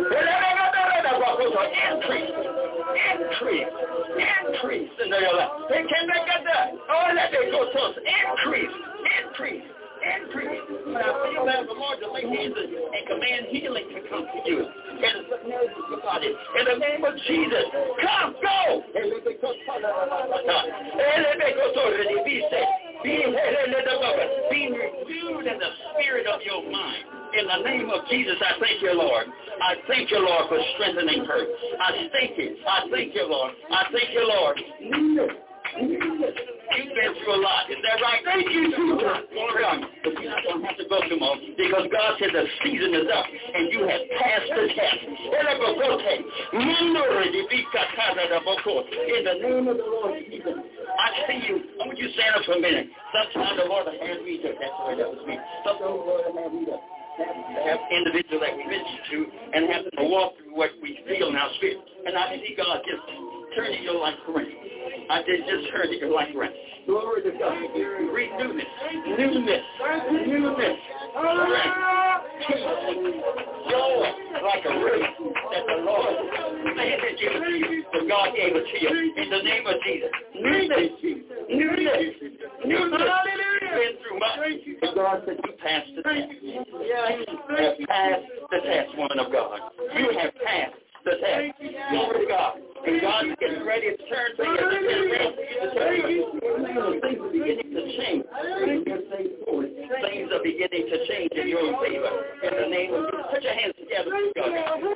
G: Increase. Increase. Increase in your life. They can't make that. Oh, let me go to us. Increase. Increase. Increase. But I feel that the Lord to lay hands and command healing to come to you. And in the name of Jesus, come, go. Be renewed in the spirit of your mind. In the name of Jesus, I thank you, Lord. I thank you, Lord, for strengthening her. I thank you. I thank you, Lord. I thank you, Lord. You've been through a lot. Is that right? Thank you, Jesus. Glory on. But you're not going to have to go through more because God said the season is up and you have passed the test. In the name of the Lord Jesus, I see you. I want you to stand up for a minute. Sometimes the Lord will have me to. That's the way that was me. Sometimes the Lord will have me to. Have, have individuals that we minister to and have to walk through what we feel in our spirit. And I see God just turning your life around. I did just heard that your life right. Glory to God. Renewness, newness, newness, strength, peace, joy, like a river that the Lord planted you to you, but God gave it to you. In the name of Jesus. Newness, newness, newness. Been through much, but God said you passed the test. You have passed the test, woman of God. You have passed the test. Glory to God. And God is getting ready to turn things. Things are beginning to change. Things are beginning to change in your favor. In the name of Jesus. Put your hands together for God.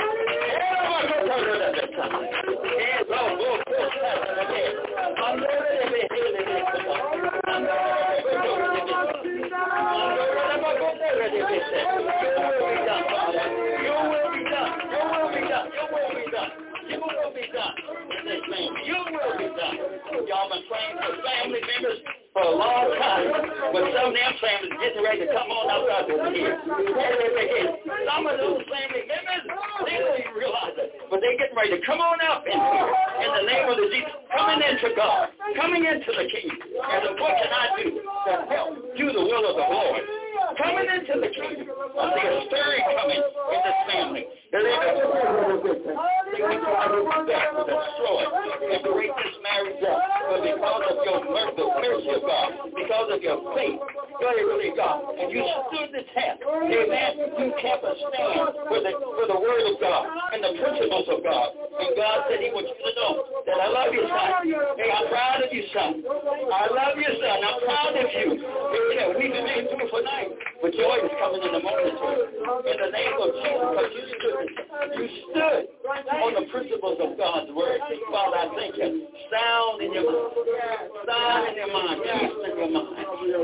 G: Your will be done. Your will be done. Your will be done. Your will be done. Your will be done. Y'all been praying for family members for a long time, but some of them families getting ready to come on outside over here. Some of those family members, they don't even realize it, but they're getting ready to come on out in here in the name of the Jesus, coming into God, coming into the kingdom. And what can I do to help do the will of the Lord? Coming into the kingdom. I see a stirring coming in this family. They're going to try to respect and destroy and break this marriage up. But because of your mercy, mercy of God, because of your faith, glory to God, and you stood the test. Amen. You kept a stand for the for the word of God and the principles of God. And God said he wants you to know that I love you, son. Hey, I'm proud of you, son. I love you, son. I'm proud of you. Yeah, we can make it for night, but joy is coming in the morning. In the name of Jesus, because you stood, you stood on the principles of God's word. Father, I thank you. Sound in your mind. Sound in your mind. Peace in your mind.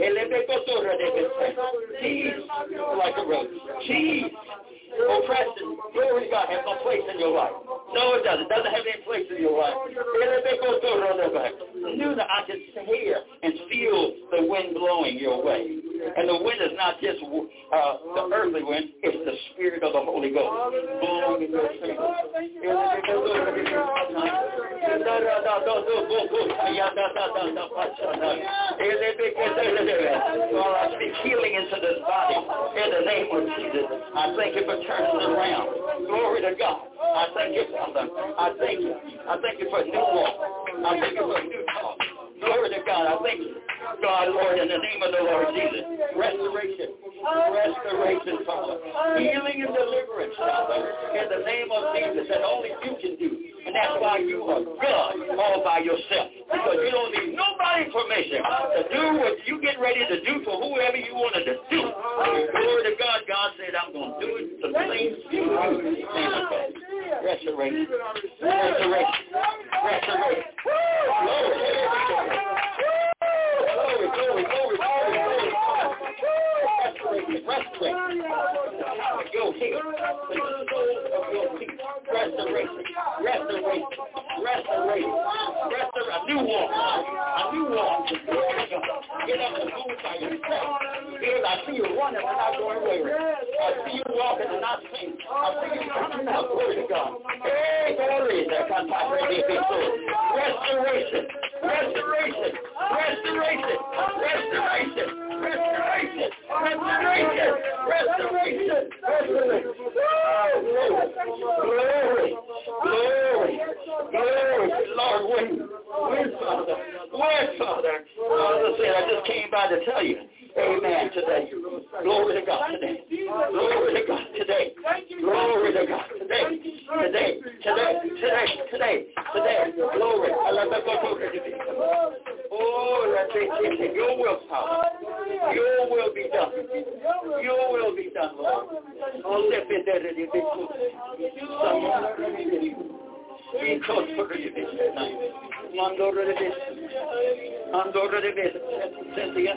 G: Peace like a rose. Peace. Oppression, glory to God, has no place in your life. No, it doesn't. It doesn't have any place in your life. Knew that I can hear and feel the wind blowing your way. And the wind is not just uh, the earthly wind, it's the Spirit of the Holy Ghost blowing in your face. Well, I speak healing into this body in the name of Jesus. I thank you for turning it around. Glory to God. I thank you, Father. I thank you. I thank you for a new walk. I thank you for a new talk. Glory to God. I thank you, God, Lord, in the name of the Lord Jesus. Restoration. Restoration, Father. Healing and deliverance, Father, in the name of Jesus that only you can do. And that's why you are God all by yourself. Because you don't need nobody's permission to do what you get ready to do for whoever you wanted to do. Glory to God. God said, I'm going to do it the same you do. Restoration. Restoration. Restoration. Glory. Glory, glory, glory, glory. Restoration. Restoration. Your heal. The soul of your feet. Restoration. Restoration. Restoration. Restoration. A new walk. A new walk. Get up and move by yourself. Because I see you running and not going wayward. I see you walking and not faint. I see you coming out. Glory to God. Hey, glory. Restoration. Restoration. Restoration. Restoration. Restoration. Restoration. Restoration. Restoration. Glory. Glory. Glory. Lord, when? When, Father? When, Father? Father said, I just came by to tell you. Amen. Today. Glory to God today. Glory to God today. Glory to God today. Today. Today. Today. Today. Today. Glory. Oh, let's say, your will, Father. Your will be done. Your will be done, Lord. Oh, let me there in Andorra de Besa, Cynthia,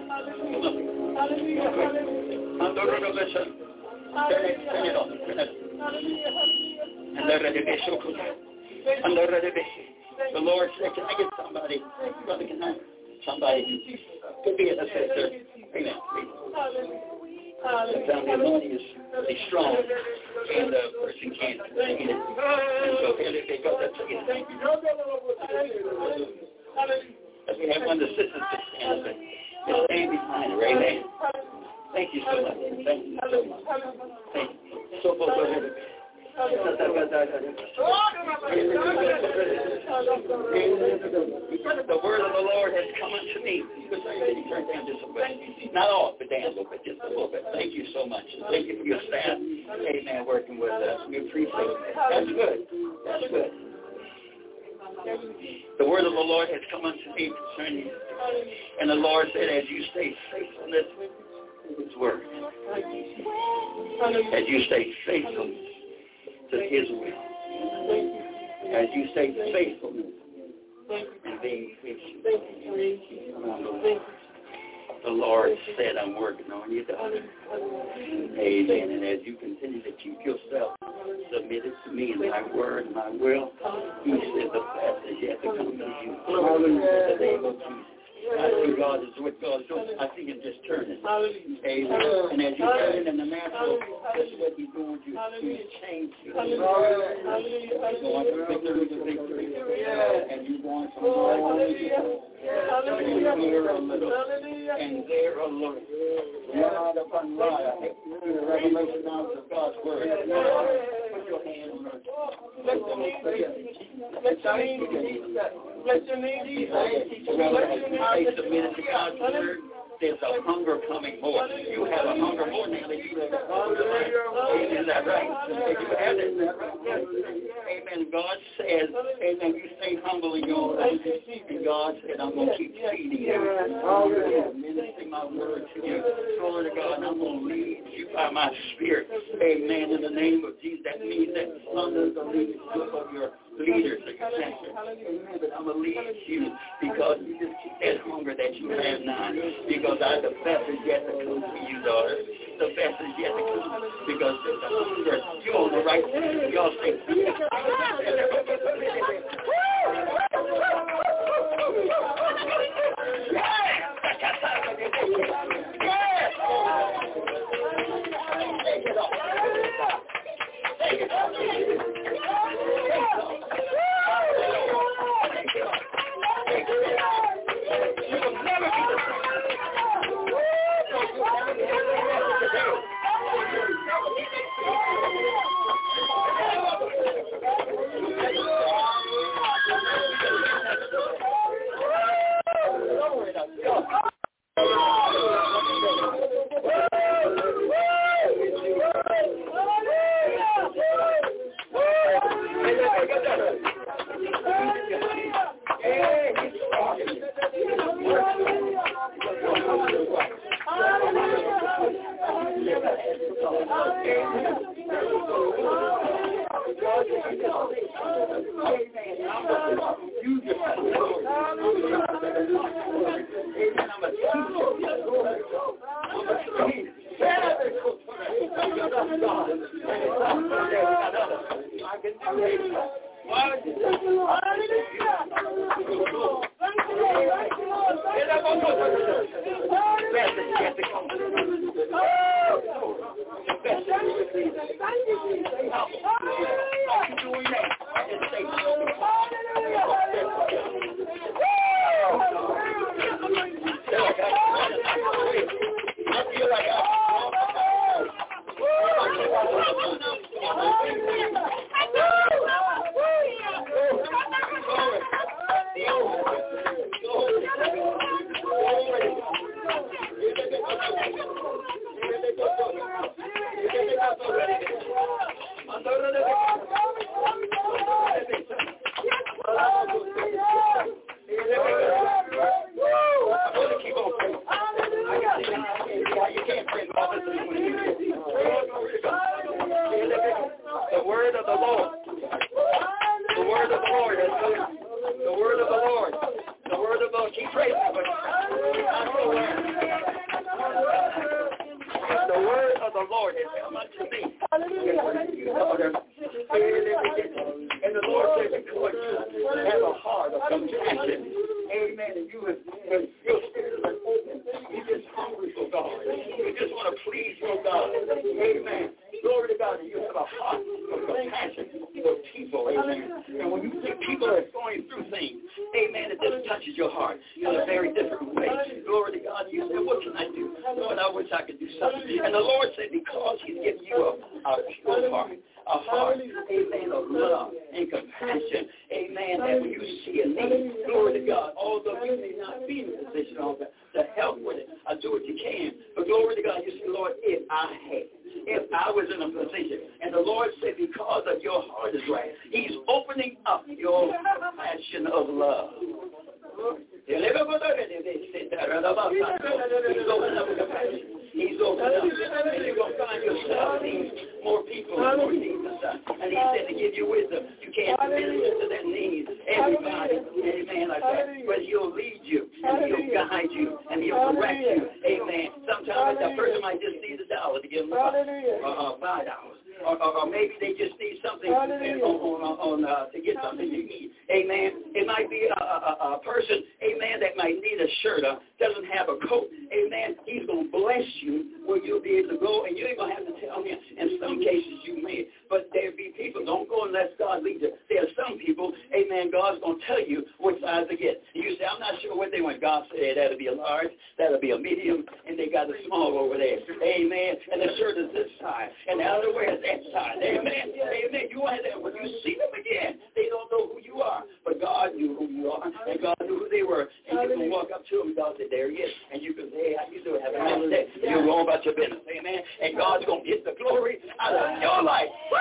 G: Andorra de Besa, turn it off, turn it off. Andorra de Besa, Andorra de Besa. The Lord said, can I get somebody, brother, can I, somebody, could be an assessor, amen, please. The family anointing is really strong, and the person can't contain it. So, they got that to you. As we have one of the sisters to stand up and just stand behind her. Amen. Thank you so much. Thank you so much. Thank you. So go ahead. The word of the Lord has come unto me. Turn down just a bit. Not all, but down a little bit, just a little bit. Thank you so much. Thank you for your staff. Amen. Working with us. We appreciate it. That's good. That's good. The word of the Lord has come unto me concerning you. And the Lord said, as you stay faithful to his word, as you stay faithful to his will, as you stay faithful and being faithful, the Lord said, I'm working on you, daughter. Amen. And as you continue to keep yourself submitted to me and my word and my will, he said the best is yet to come to you. In the name of Jesus. I see God is what God is doing. I see him just turning. Amen. And as you turn in the natural, that's what he's doing to you. He's changed you. You're going from victory to victory. And you're going from glory to glory. And here a little. And there a little. Rod upon rod. I think the revelation now of God's word. Put your hand on her. Bless your name. Bless your name. Bless your name. Bless your name. Stay submitted to God's word. There's a hunger coming more. You have a hunger more now than you have a hunger. Amen. Is that right? You have it. Is that right? Amen. God says, amen, you stay humble in your life. And God said, I'm going to keep feeding you. I'm ministering my word to you. Glory to God. And I'm going to lead you by my spirit. Amen. In the name of Jesus. That means that under the leadership of your leaders or your pastor. Amen. But I'm going to lead you because you just keep that hunger that you have now. Because I, the best is yet to come to you, daughter. The best is yet to come. Because there's a hunger. You're on the right thing. Y'all say, people, amen. And when you see people that's going through through things, amen, that just touches your heart in a very different way. Glory to God. You say, what can I do? Lord, I wish I could do something. And the Lord said, because he's given you a, a pure heart, a heart, amen, of love and compassion, amen, that when you see a need, glory to God, although you may not be in a position to help with it, or do what you can, but glory to God, you say, Lord, if I had, if I was in a position, and the Lord said, because of your heart is right, he's opening up your passion of love. He's opening up your passion. He's opening up, and you're going to find yourself needs more people, more needs and stuff. And he said to give you wisdom. You can't minister to their needs. Everybody, amen, like that. But he'll lead you, and he'll guide you, and he'll correct you. Amen. Sometimes a person might just need a dollar to give them uh, uh, five dollars. Or, or, or maybe they just need something on, on, on uh, to get something they need. Amen. It might be a, a, a person, amen, that might need a shirt or doesn't have a coat. Amen. He's going to bless you where you'll be able to go, and you ain't going to have to tell him. In some cases you may, but there'll be people, don't go unless God leads you. There are some people, amen, God's going to tell you what size to get. You say, I'm not sure what they want. God said that'll be a large, that'll be a medium, and they got a small over there. Amen. And the shirt is this size, and the underwear is that size. Amen. Amen. You want that when you see them again, they don't know who you are, but God knew who you are, and God knew who they were. And you can walk up to them, and God said, there he is. And you can say, hey, how you doing? Have a nice day. And you'll go about your business. Amen. And God's going to get the glory out of your life. Woo!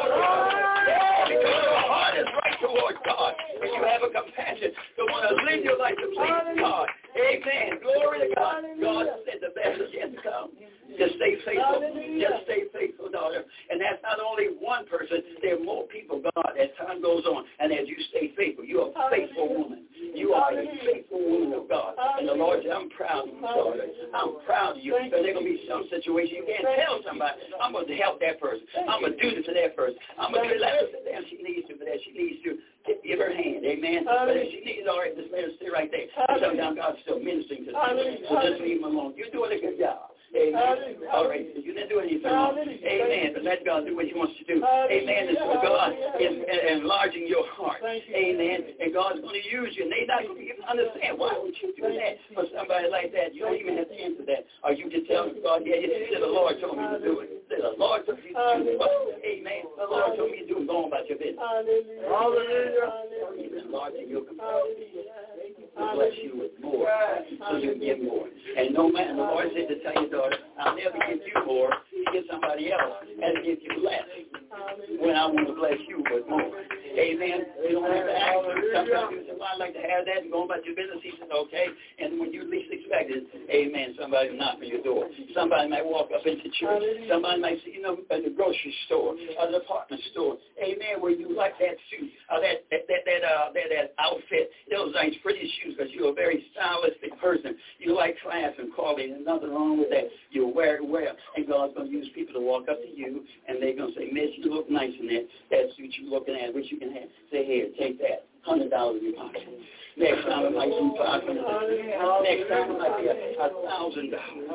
G: Yeah, because your heart is right towards God, and you have a compassion to want to live your life to please God. Amen. Glory to God. God said the best is yet to come. Just stay faithful. Just stay faithful, daughter. And that's not only one person. There are more people, God, as time goes on. And as you stay faithful, you're a faithful woman. You are a faithful woman of God. And the Lord said, I'm proud of you, daughter. I'm proud of you. Because there's going to be some situation you can't tell somebody, I'm going to help that person. I'm going to do this to that person. I'm going to do that. Damn, she needs to, but that she needs to. Give her hand, amen. But if she needs, all right, just let her stay right there. Sometimes God's still ministering to her. So just leave him alone. You're doing a good job. Amen. All right, you didn't do anything wrong. Amen. But let God do what he wants to do. Amen. And so God is enlarging your heart. Amen. And God's going to use you. And they not going to even understand, why would you do that for somebody like that? You don't even have to answer that. Or you can tell God, yeah, you said the Lord told me to do it. The Lord told me to do it. Amen. The Lord told me to do it. Go on about your business. Hallelujah. He's enlarging your capacity to bless you with more, so you can give more. And no man, the Lord said to tell your daughter, I'll never give you more to give somebody else and give you less when I want to bless you with more. Amen. You don't have to ask. Sometimes you say, well, I'd like to have that and go about your business. He says, okay. And when you least expect it, amen, somebody knock on your door. Somebody might walk up into church. Somebody might see you know, in the grocery store or the department store. Amen. Where you like that suit or that that that that, uh, that, that outfit. Those nice pretty shoes because you're a very stylistic person. You like class and quality. There's nothing wrong with that. You wear it well. And God's going to use people to walk up to you and they're going to say, Miss, you look nice in that, that suit you're looking at, which you can have. Say, here, take that. one hundred dollars in your pocket. Next time it might be five hundred dollars. Next time it might be a thousand dollars.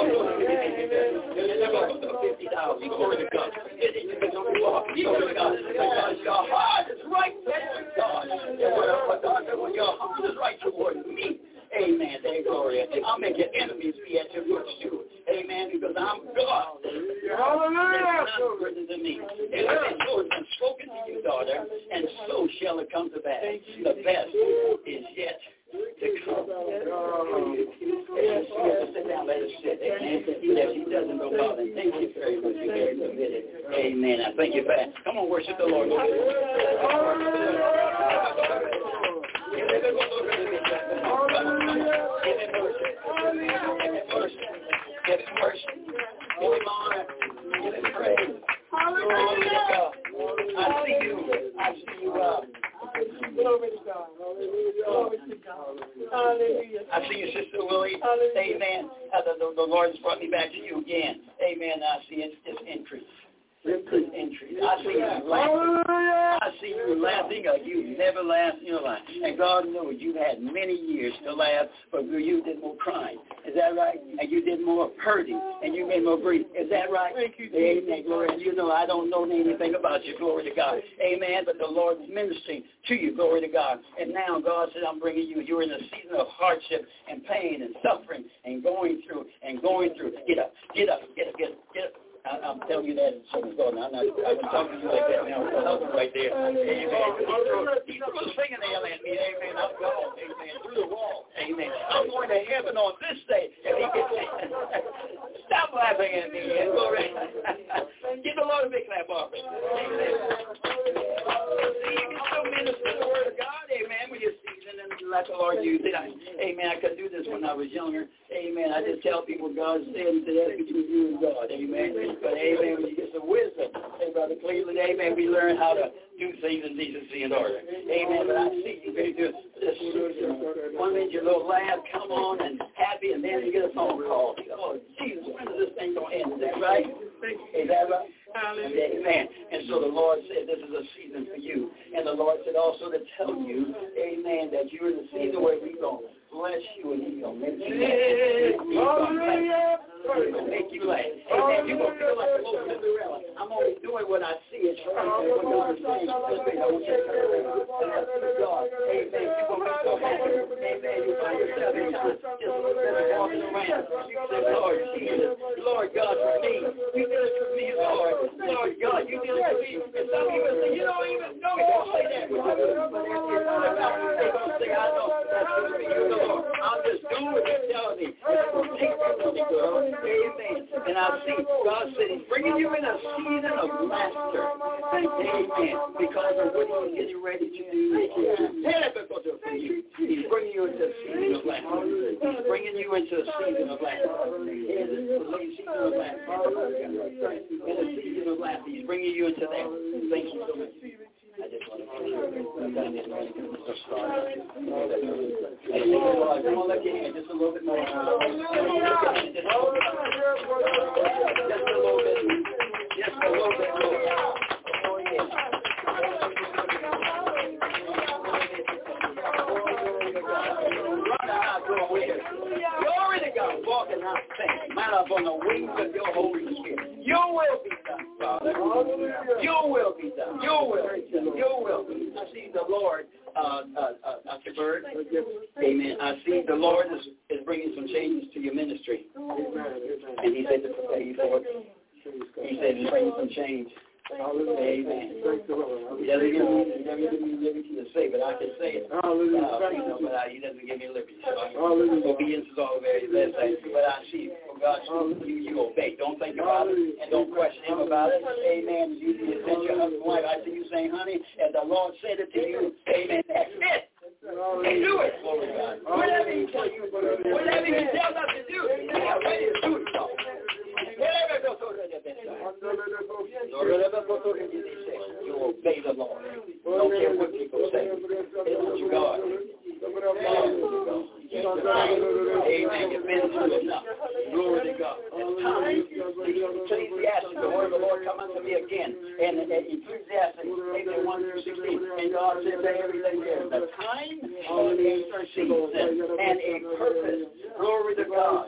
G: Fifty dollars. Glory to God. Glory to God. Because your heart is right toward God. God said, when your heart is right toward me, amen. Thank glory. I'll make your enemies be at your footstool. Amen. Because I'm God. Hallelujah. None greater than me. And so it's been spoken to you, daughter, and so shall it come to pass. The best is yet to come. Sit down, let us sit. Amen. If he doesn't go bother, thank you very much. You're very committed. Amen. I thank you for that. Come on, worship the Lord. Give him worship. Give him honor. Give him praise. Glory to God. I see you. I see you up. Glory to God. Glory to God. Hallelujah. I see you, Sister Willie. Amen. Uh, the, the, the Lord has brought me back to you again. Amen. I see it's, it's increase. good entry. I see you laughing. I see you laughing or you never laughed in your life. And God knows you've had many years to laugh, but you did more crying. Is that right? And you did more hurting, and you made more grief. Is that right? Amen. Glory. And you know I don't know anything about you. Glory to God. Amen. But the Lord is ministering to you. Glory to God. And now God said, I'm bringing you. You're in a season of hardship and pain and suffering and going through and going through. Get up. Get up. Get up. Get up. Get up. I, I'm telling you that in someone's God. I'm not, I was talking to you like that now. I'm talking right there. Amen. He threw a fingernail at me. Amen. I'm gone. Amen. Through the wall. Amen. I'm going to heaven on this day. If he gets me. Stop laughing at me. Glory. Give the Lord a big clap offering. Amen. See, you can still minister the word of God. Amen. When you're seasoned and let the Lord use it. Amen. I could do this when I was younger. Amen. I just tell people God said that's between you and God. Amen. But amen, when you get some wisdom, hey, Brother Cleveland, amen, we learn how to do things in decency and order. Amen. But I see you very good. This, one minute you're a little laugh, come on, and happy, and then you get a phone call. Oh, Jesus, when is this thing going to end? Is that right? Is that right? Amen. And so the Lord said this is a season for you. And the Lord said also to tell you, amen, that you're in the season where He's going to bless you and He's going to make you laugh. He's going to make you laugh. Amen. You're going to feel like a little Cinderella. I'm only doing what I see. It's right there. What God is saying. I want you to God. Amen. You're going to be so happy. Amen. You find yourself in time just walking around. You say, Lord Jesus, Lord God, for me. You did it for me, Lord. Lord God, you did it for me. And some people say, you don't even know me. Don't say that. But they're going to say, I know that's for me, you Lord. I'm just doing what you're telling me. Take me, girl. Amen. And I see God said He's bringing you in a season of laughter. Amen. Because of what He's getting ready to do. He's bringing you into a season of laughter. He's bringing you into a season of laughter. In a season of laughter. In a season of laughter. He's bringing you into that. Thank you so much. I just want to come on, lift your hand just a little bit more. Just a little bit. Just a little bit more. Oh, yeah. Glory to God. Walking out faith. Man up on the wings of your Holy Spirit. Your will be done, Father. Your will be done. Your will be done. Your will be done. I see the Lord, uh, uh, uh, Doctor Bird. Amen. I see the Lord is, is bringing some changes to your ministry. And He said to prepare you for it. He said He's bringing some change. Amen. He doesn't give me, he doesn't give me liberty to say, but I can say it. Uh, you know, but I, He doesn't give me liberty. So I, obedience is all the very best thing. But I see, for God's you, you obey. Don't think about it and don't question Him about it. Amen. You, you send your husband wife. I see you saying, honey, as the Lord said it to you, amen, that's it. And do it, Lord God. Whatever He tells you, whatever He tells us to do, we are ready to do it. You obey the Lord. Don't care what people say. It's God. Amen. You've been through enough. Glory to God. It's time. Ecclesiastes, the word of the Lord come unto me again. And Ecclesiastes, amen, one through sixteen. And God said to everything there, the time and a season and a purpose. Glory to God.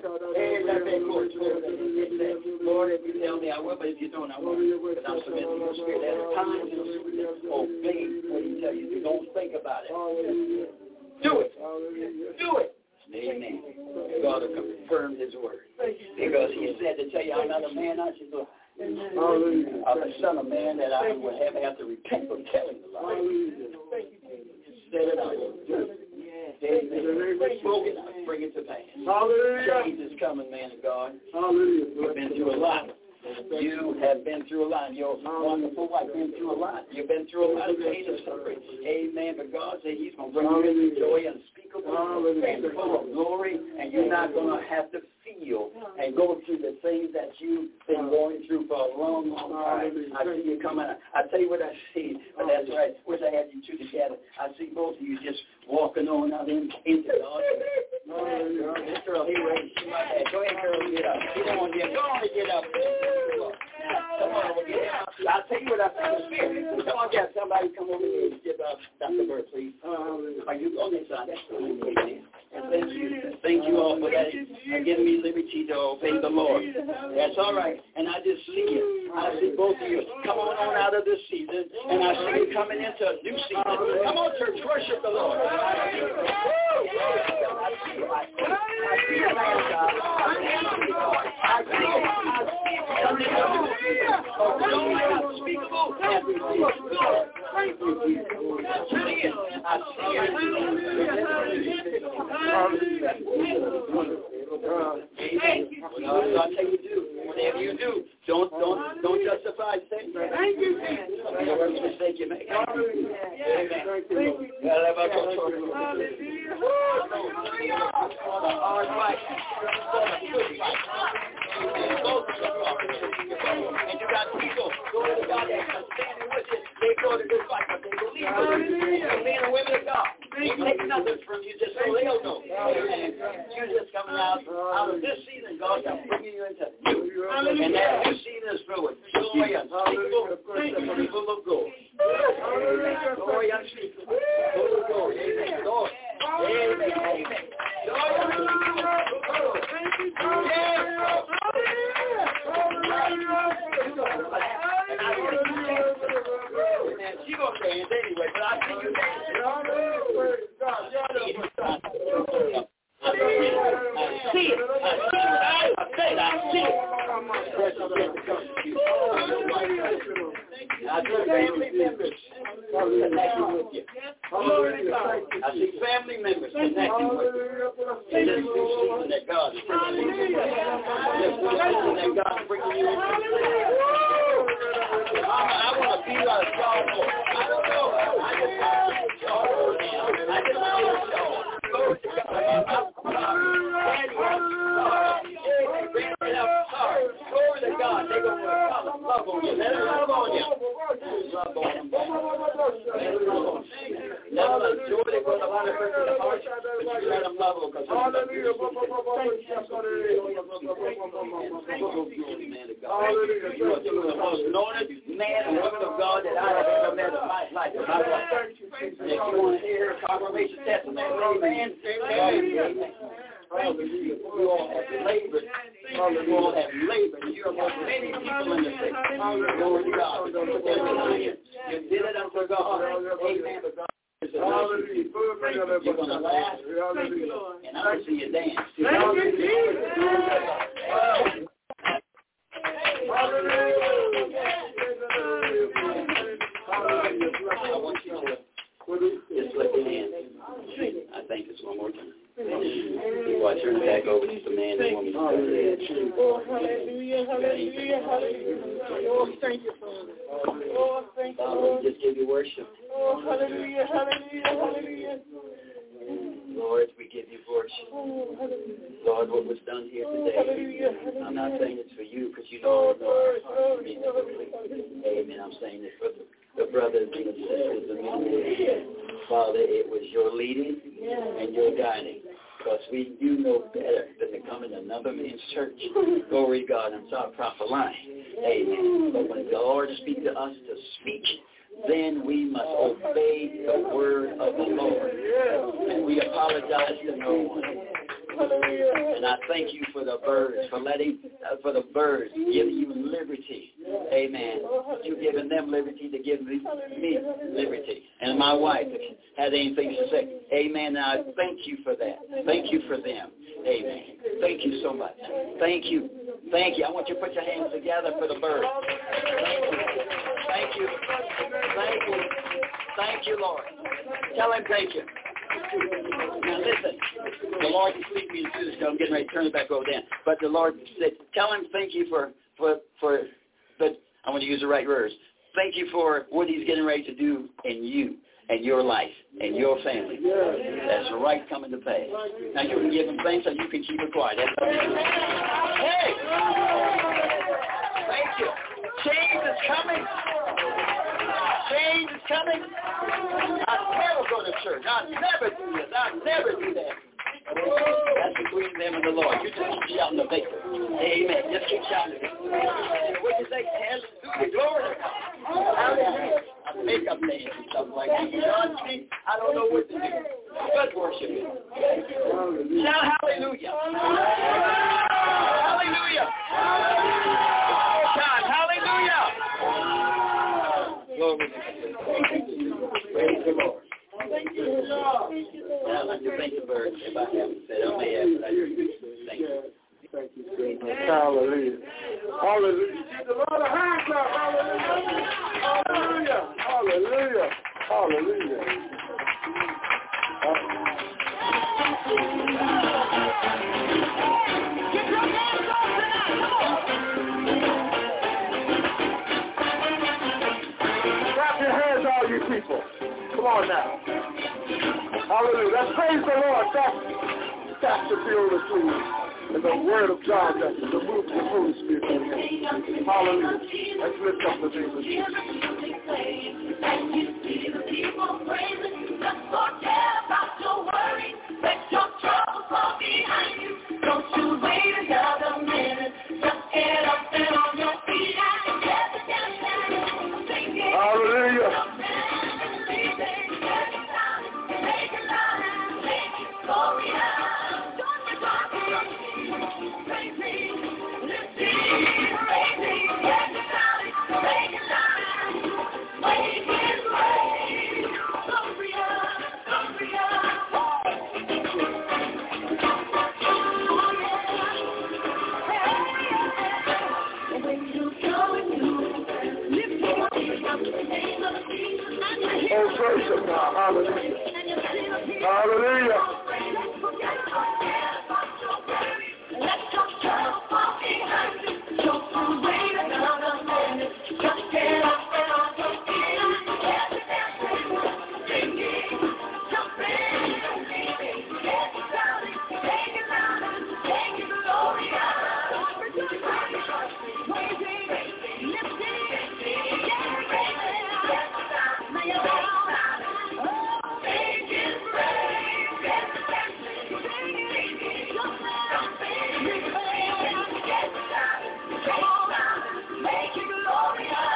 G: Lord, if you tell me I will, but if you don't, I won't. Because I'm submitting to your spirit. There's times and seasons. Obey what He tells you. Don't think about it. Do it. Do it. Amen. God will confirm His word. Because He said to tell you, I'm not a man, I should go. I'm a son of man that I will have, have to repent from telling the lie. Said it, I will do it. Amen. Spoken, I bring it to pass. Change is coming, man of God. You've been through a lot. You have been through a lot. Your wonderful wife been through a lot. You've been through a lot of pain and suffering. Amen. But God said He's going to bring you into joy unspeakable and full of glory, and you're not going to have to feel and go through the things that you've been going through for a long, long time. I see you coming. I tell you what I see, but that's right. Wish I had you two together. I see both of you just walking on out in, into the altar. This girl here, she might have. Go ahead, girl, get up. Get on, get, go on and get up. Come on, we'll get him out. I'll tell you what I think in the spirit. Come on, get somebody come over here and give uh, Doctor Bird, please. Are you on this side? That's fine. Amen. And thank you. Thank you all for that. Uh, giving me liberty to obey the Lord. That's all right. And I just see you. I see both of you. Come on on out of this season. And I see you coming into a new season. Come on, church. Worship the Lord. I see you. I see you. I see you, man of God. I see you. I see you. Coming into a new season. Oh, joy unspeakable and release. Thank you, Jesus. I see you. Amen. Well, I'll tell you do. Whatever you do, don't don't don't justify sin. Thank you, Jesus. Whatever mistake you make. Amen. Hard fight. And you got people, glory to God, that are standing with you. They go to this fight, but they believe it. And men and women of God, they take nothing from you just so they'll know. Amen. You're just coming out, out of this season, God is bringing you into new. And that new season is filled with joy unspeakable, full of glory. Joy unspeakable, full of glory. Amen. Lord. Amen. Amen. Joy unspeakable. Thank you, Jesus. And she gonna dance anyway, but I see you dancing. I see it. I see it. I said I see it. I see family members connecting with you. I see family members connecting with you. And this new season that God is bringing you. This new season that God is bringing you. I want to be like God. I don't know. I just want to be God. I just want to be God. Glory to God. Glory to God. They're going to love on you. Let them love on you. Love on them. Let them enjoy it with a lot of person in the heart. But you let them love them because hallelujah. You are the most anointed man and woman of God that I have ever met in my life. And if you want to hear a confirmation testimony, amen. Amen. Hallelujah. You all have labored. You all have labored. You have many people in the city. Glory to God. You did it unto God. Amen. But God is a hallelujah. You're going to laugh. And I will see you dance. Thank you, Jesus. I want you to just let your hands. I think it's one more time. Before I turn it back over to the man and woman.
A: Oh, hallelujah, hallelujah, hallelujah. Oh, thank you, Father. Oh, thank you, Lord.
G: Just give you worship.
A: Oh, hallelujah, hallelujah, hallelujah.
G: Lord, we give you worship. Lord, what was done here today, I'm not saying it's for you because you know it. Amen. I'm saying it for the, the brothers and the sisters and men. Father, it was your leading and your guiding. Because we do know better than to come in another man's church. Glory to God and start prophesying. Amen. But when the Lord speaks to us to speak, then we must obey the word of the Lord. And we apologize to no one. And I thank you for the birds, for letting, uh, for the birds giving you liberty. Amen. You've given them liberty to give me, me liberty. And my wife has anything to say. Amen. And I thank you for that. Thank you for them. Amen. Thank you so much. Thank you. Thank you. I want you to put your hands together for the birds. Thank you. Thank you. Thank you, Lord. Tell him thank you. Now listen, the Lord is leading me to do this, so I'm getting ready to turn it back over then. But the Lord said, tell him thank you for, for, for the, I want to use the right words. Thank you for what he's getting ready to do in you and your life and your family. That's right coming to pass. Now you can give him thanks or you can keep it quiet. That's hey! Thank you. Change is coming. Change is coming. I never go to church. I never do this. I never do that. That's between them name of the Lord. You just keep shouting the victory. Amen. Just keep shouting the victory. What you say? Hallelujah. Glory to God. Hallelujah. I make up names and stuff like that. John, see, I don't know what to do. But worship Him. Shout hallelujah. Hallelujah. God, hallelujah. Glory to God. Praise the Lord. Thank you, Lord. Now, let me thank the bird. If I haven't said it, I may have, but I do. Thank you.
B: Thank you, Jesus. Hallelujah. Hallelujah. Give the Lord a hand clap. Hallelujah. Hallelujah. Hallelujah.
F: Get your hands up tonight.
B: Clap your hands, all you people. Come on now. Hallelujah. Let's praise the Lord. That's, that's the field of truth. And the word of God, that's the move of the Holy Spirit. Hallelujah. Let's lift up the name of Jesus.
F: And you see the people praising, just forget about your worries. Let your troubles fall behind you. Don't you wait another minute. Just get up and on your feet and get the dance.
B: Hallelujah. Oh, praise Him now. Hallelujah. Hallelujah.
F: Let your trouble fall behind you. Don't you wait another minute. Just get up and on your feet and get the dancing, singing, jumping, leaping, get shouting, take it louder, take it glory out. Praising, lifting, get ready, get down, lay it down. Take it, praise, get the dancing, singing, jumping, leaping, get shouting, take it louder, make it glory out.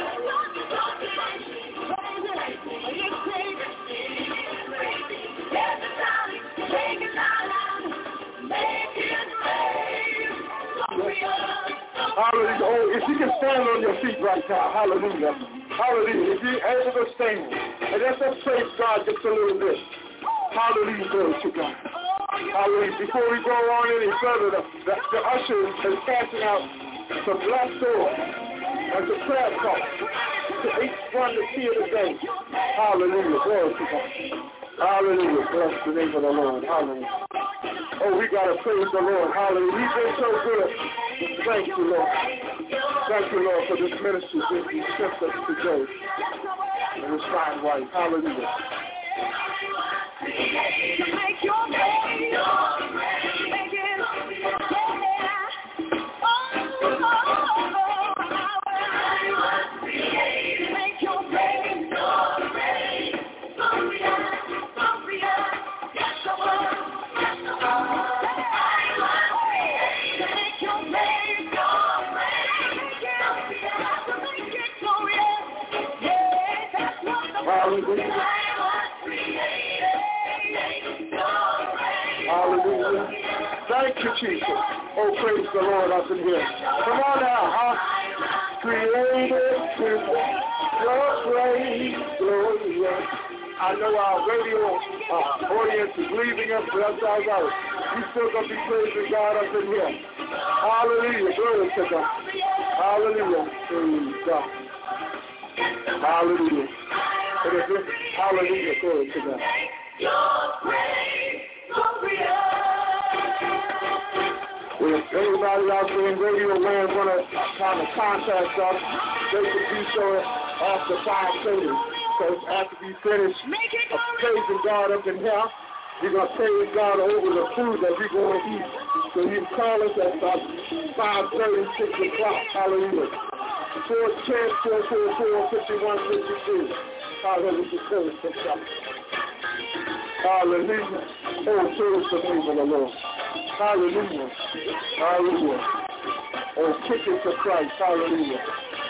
B: Hallelujah. Oh, if you can stand on your feet right now, hallelujah. Hallelujah. If you're able to stand, and let's just praise God just a little bit. Hallelujah. Glory to God. Hallelujah. Before we go on any further, the, the, the ushers is passing out some black sword as a prayer call to each one to see it today. Hallelujah. Glory to God. Hallelujah. Bless the name of the Lord. Hallelujah. Oh, we got to praise the Lord. Hallelujah. He's been so good. Thank you, Lord. Thank you, Lord, for this ministry that you sent us today. And it's fine right. Hallelujah.
F: Make your name, make it, make your name,
B: Hallelujah. Hallelujah. Thank you, Jesus. Oh, praise the Lord up in here. Come on now, huh? Created to your praise, glory. I know our radio uh, audience is leaving us, but that's all right. We still going to be praising God up in here. Hallelujah. Glory to God. Hallelujah. Praise God. Hallelujah. Hallelujah. Glory to God. Well, if anybody out there in radio land want to kind of contact us, they can do so after five thirty. Because after we finish praising God up in here, we're going to praise God over the food that we're going to eat. So you can call us at about five thirty, six o'clock. Hallelujah. four one zero, four four four, five one five two. Hallelujah. Hallelujah. Oh, praise the name of the Lord. Hallelujah. Hallelujah. Oh, kick it to Christ. Hallelujah.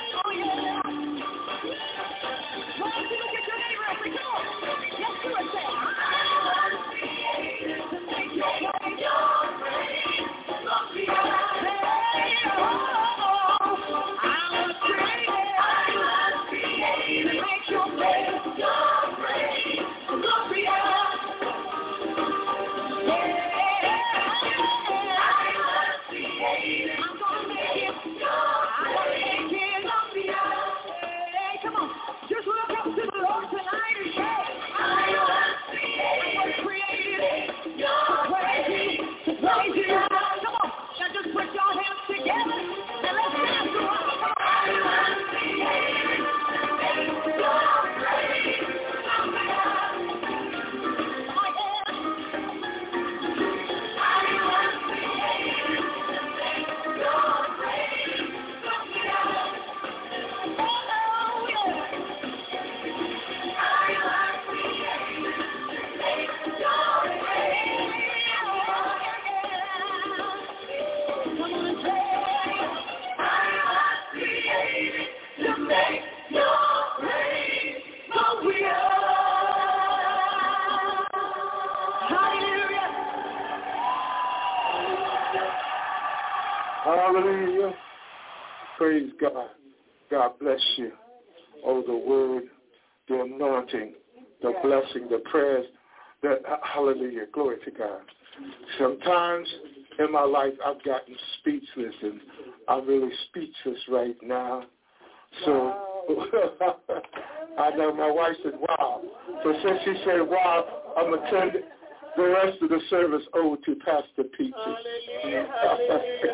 B: Hallelujah. Praise God. God bless you. Oh, the word, the anointing, the blessing, the prayers. That, hallelujah. Glory to God. Sometimes in my life I've gotten speechless, and I'm really speechless right now. So wow. I know my wife said, wow. So since she said, wow, I'm going to turn the rest of the service over to Pastor Peaches.
A: Hallelujah, hallelujah,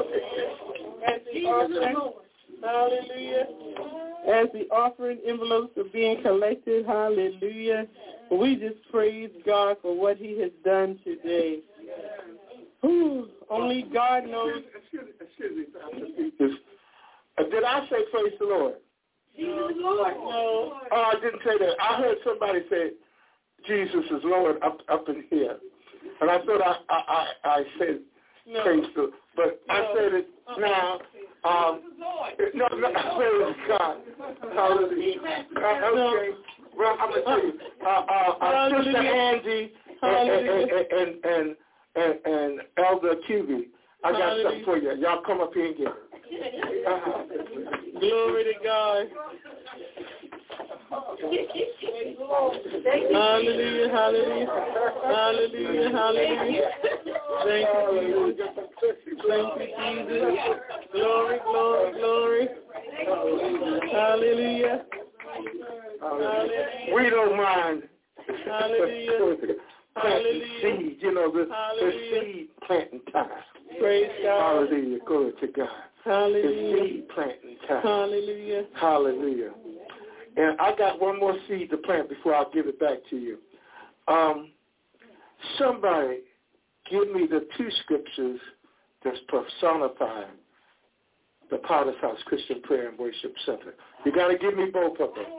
A: hallelujah. Hallelujah. As the offering envelopes are being collected, hallelujah, we just praise God for what he has done today. Whew, only God knows.
B: Excuse me, excuse me, Pastor Peaches. Uh, did I say praise the Lord?
A: Jesus is Lord. No.
B: Oh, I didn't say that. I heard somebody say Jesus is Lord up up in here, and I thought I I I, I said
A: no.
B: praise the, but no. I said it uh-huh. now. Um, no, no, praise God. Hallelujah. Uh, okay. Well, I'm gonna tell you, uh, uh, uh, Sister Angie and and, and and and and Elder Q B, I got Hallelujah. Something for you. Y'all come up here and get it. Uh-huh.
A: Glory to God. Hallelujah, hallelujah, hallelujah, hallelujah. Thank you, Jesus. Thank you, Jesus. Glory, glory, glory. Hallelujah. Hallelujah.
B: We don't mind.
A: Hallelujah.
B: Planting seed, you know, the, the seed planting time.
A: Praise God.
B: Hallelujah. Glory to God.
A: Hallelujah.
B: The seed planting time.
A: Hallelujah.
B: Hallelujah. And I got one more seed to plant before I give it back to you. Um, somebody give me the two scriptures that personify the Potter's House Christian Prayer and Worship Center. You got to give me both of them.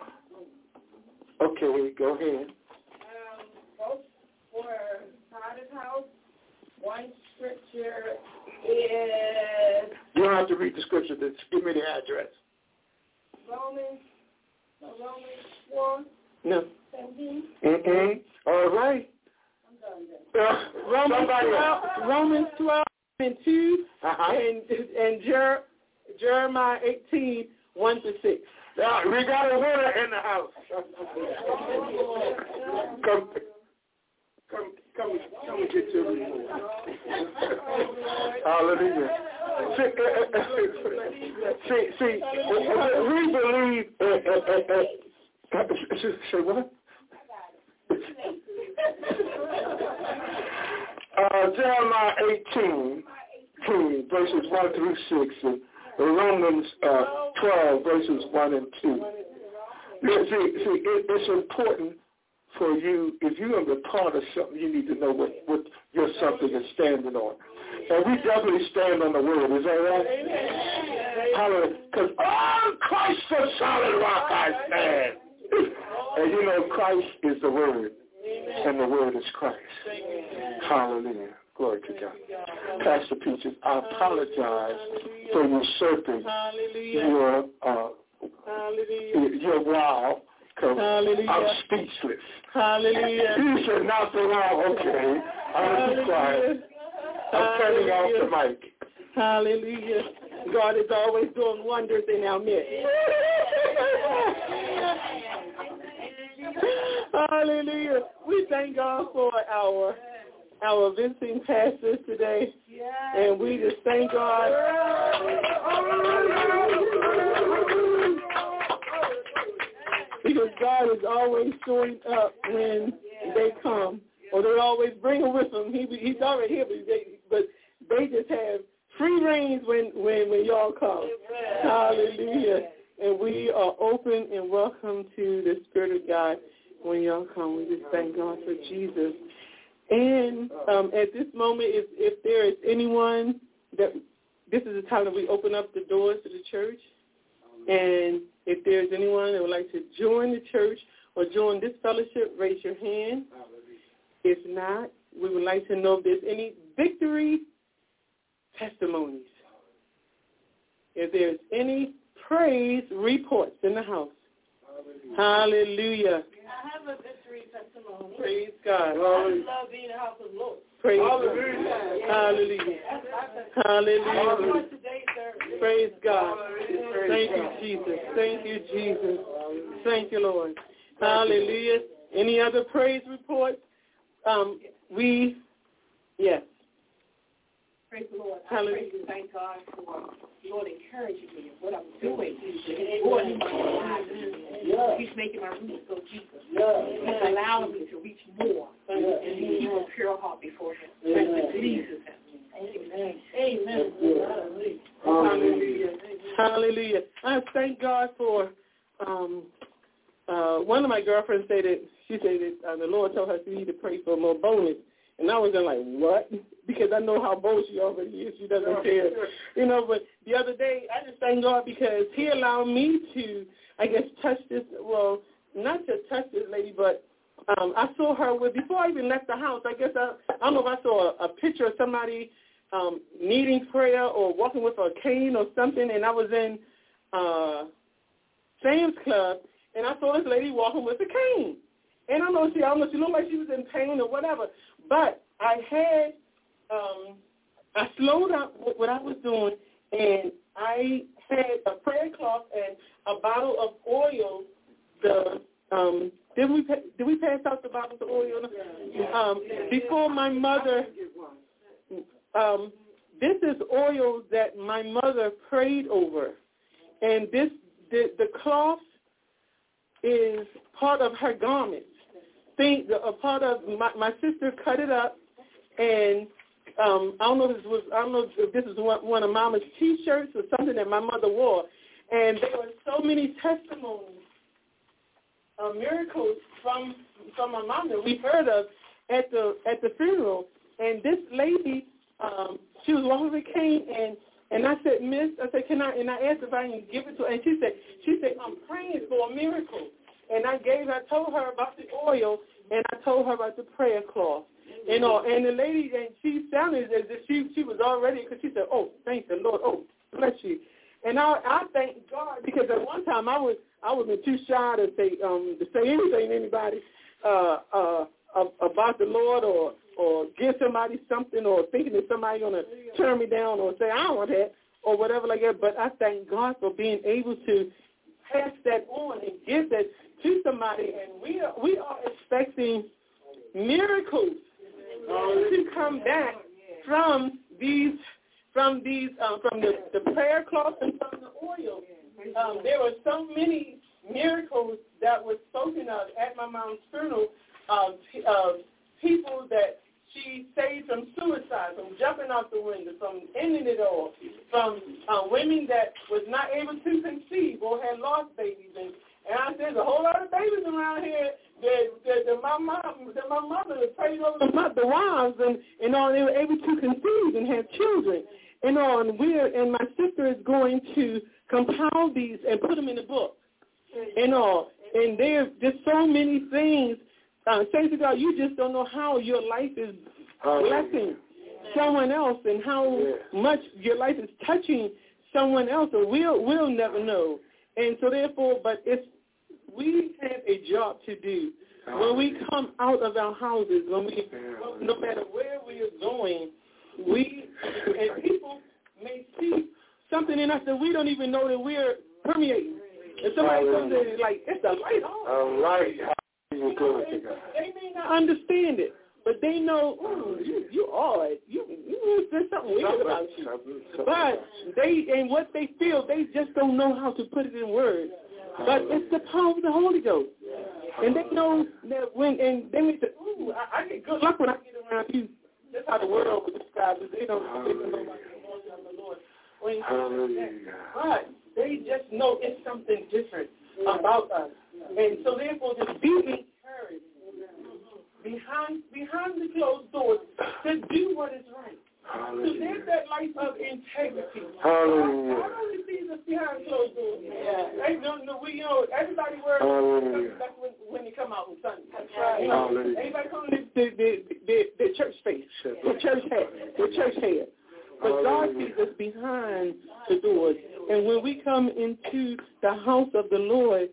B: Okay, go ahead.
E: Um, both for Potter's House, one scripture is...
B: You don't have to read the scripture. Just give me the address.
E: Romans, Romans four.
B: No.
E: seventeen.
B: Mm-mm. All right.
E: I'm done then.
B: Uh,
A: Romans twelve, Romans twelve and two,
B: uh-huh.
A: and and Jer- Jeremiah eighteen, one to six.
B: Yeah, we got a winner in the house. come, come, come, come and get your reward. Hallelujah. See, uh, uh, see, see, we believe. Uh, uh, uh, uh, say what? Uh, Jeremiah eighteen, verses one through six, and Romans uh, twelve, verses one and two. See, see it, it's important for you, if you're going to be part of something, you need to know what, what your something is standing on. And we definitely stand on the word, is that right? Hallelujah. Because on Christ the solid rock I stand. And you know Christ is the word. and the word is Christ. Hallelujah. Glory to God. Pastor Peaches, I apologize for usurping your uh, your wow, because I'm speechless.
A: Hallelujah.
B: You said not for long. Okay. I'm be quiet. I'm turning off the mic.
A: Hallelujah. God is always doing wonders in our midst. Hallelujah. We thank God for our our visiting pastors today. And we just thank God. Because God is always showing up when they come. Or they always bring them with them. He, he's already here, but they, but they just have free reigns when, when, when y'all come. Hallelujah. And we are open and welcome to the Spirit of God when y'all come. We just thank God for Jesus. And um, at this moment, if, if there is anyone that, this is the time that we open up the doors to the church. And if there's anyone that would like to join the church or join this fellowship, raise your hand. If not, we would like to know if there's any victory testimonies. If there's any praise reports in the house. Hallelujah.
E: I have a victory testimony.
A: Praise God.
E: I love being in the house of the Lord.
A: Praise Hallelujah. God. Hallelujah. Hallelujah. Praise God. Thank you, Jesus. Thank you, Jesus. Thank you, Lord. Hallelujah. Any other praise reports? Um, we, yes.
E: Praise the Lord. I
A: Hallelujah.
E: praise and thank God for the Lord encouraging me in what I'm doing. He's supporting my life. He's making my roots go deeper. He's allowing me to reach more and keep a pure heart before Him. That pleases Him. Amen. Amen.
A: Hallelujah. Hallelujah. I thank God for um, uh, one of my girlfriends said that she said that uh, the Lord told her she needed to pray for more bonus. And I was like, what? Because I know how bold she already is. She doesn't care. You know, but the other day, I just thank God because He allowed me to, I guess, touch this, well, not to touch this lady, but um, I saw her with, before I even left the house, I guess, I, I don't know if I saw a, a picture of somebody um, needing prayer or walking with a cane or something, and I was in uh, Sam's Club, and I saw this lady walking with a cane. And I know she, I don't know, she looked like she was in pain or whatever. But I had, um, I slowed up what I was doing, and I had a prayer cloth and a bottle of oil. The um, did we did we pass out the bottles of oil? Um, before my mother, um, this is oil that my mother prayed over, and this the the cloth is part of her garment. Think a part of my, my sister cut it up, and um, I don't know if this was I don't know if this is one, one of Mama's T-shirts or something that my mother wore, and there were so many testimonies, uh, miracles from from my mom that we heard of at the at the funeral. And this lady, um, she was walking with a cane, and and I said, Miss, I said, can I? And I asked if I can give it to her, and she said, she said, I'm praying for a miracle. And I gave her, I told her about the oil, and I told her about the prayer cloth. You know, and the lady, and she sounded as if she she was already, because she said, oh, thank the Lord, oh, bless you. And I I thank God, because at one time I was I was too shy to say um to say anything to anybody uh uh about the Lord, or or give somebody something, or thinking that somebody's gonna turn me down or say I don't want that or whatever like that. But I thank God for being able to pass that on and give that to somebody, and we are we are expecting miracles to come back from these from these uh, from the, the prayer cloth and from the oil. Um, there were so many miracles that were spoken of at my mom's funeral. Uh, uh, people that she saved from suicide, from jumping out the window, from ending it all, from uh, women that was not able to conceive or had lost babies. And, and I said, there's a whole lot of babies around here that, that, that my mom, that my mother prayed over the, the wives, and, and all, they were able to conceive and have children. And all, and we're and my sister is going to compile these and put them in a book. And all, and there's just so many things uh, saints of God, you just don't know how your life is blessing someone else and how yeah. much your life is touching someone else, or we'll, we'll never know. And so therefore, but it's, we have a job to do. When we come out of our houses, when we, no matter where we are going, we, and people may see something in us that we don't even know that we're permeating. And somebody comes in like, it's a light on.
B: All right.
A: You know, they, they may not understand it, but they know, ooh, you, you are, you, you, there's something weird about you. But they, and what they feel, they just don't know how to put it in words. But it's the power of the Holy Ghost. And they know that when, and they may say, ooh, I, I get good luck when I get around you. That's how the world describes it. They don't, they don't know about the emotion of the Lord. When but they just know it's something different about us. And so therefore, just be encouraged behind, behind the closed doors to do what is right. To live that life of integrity.
B: Hallelujah.
A: I only see us behind closed doors. Yeah. They, no, no, we, you know, everybody worries that's when, when they come out on Sunday. That's right. You know, everybody come in the, the, the, the church face, the church head, the church head. But God sees us behind the doors. And when we come into the house of the Lord,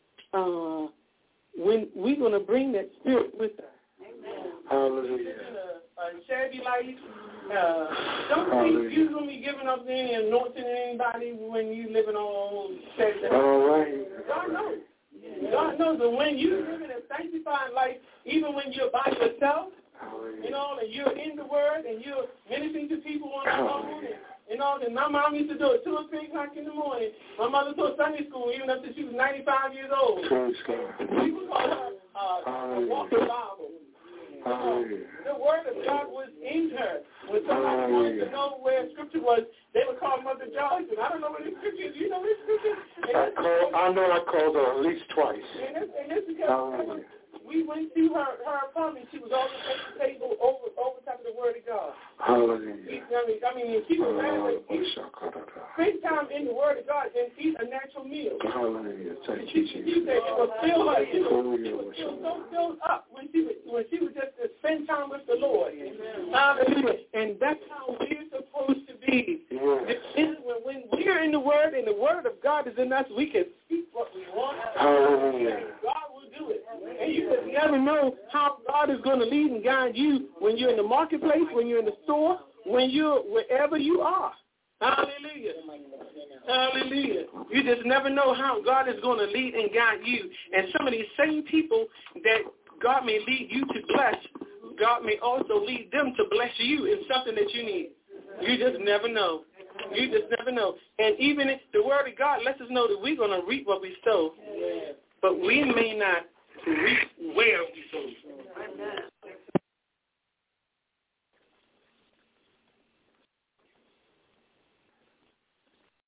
A: uh, when we're going to bring that spirit with us.
B: Hallelujah.
A: A shabby life. Uh, don't think you're going to be giving up any anointing to anybody when you living on shabby life.
B: All right.
A: God knows. God knows that when you're living a sanctified life, even when you're by yourself, you know, and you're in the Word and you're ministering to people on your own, and, you know, and my mom used to do it two or three o'clock in the morning. My mother taught Sunday school even up to she was ninety-five years old. People call her uh, a walking Bible. You know, the Word of God was in her. When somebody wanted to know where Scripture was, they would call Mother Johnson. I don't know what the Scripture is. You know what Scripture is?
B: I, call, I know I called her at least twice.
A: And it's, and it's because we went to her, her apartment. She was always at the table over over top of the Word of God.
B: Hallelujah.
A: I mean, I mean she was married. Spend time in the Word of God and eat a natural meal.
B: Hallelujah. Thank
A: she,
B: you,
A: she,
B: Jesus.
A: she said it was fill her. She was, she was still so filled up when she was when she was just to spend time with the Lord. Amen. Hallelujah. And that's how we're supposed to be.
B: Yes.
A: When, when we're in the Word and the Word of God is in us, we can speak what we want.
B: Hallelujah.
A: God will do it. And you just never know how God is going to lead and guide you when you're in the marketplace, when you're in the store, when you're wherever you are. Hallelujah. Hallelujah. You just never know how God is going to lead and guide you. And some of these same people that God may lead you to bless, God may also lead them to bless you in something that you need. You just never know. You just never know. And even if the Word of God lets us know that we're going to reap what we sow, but we may not reap where we sow.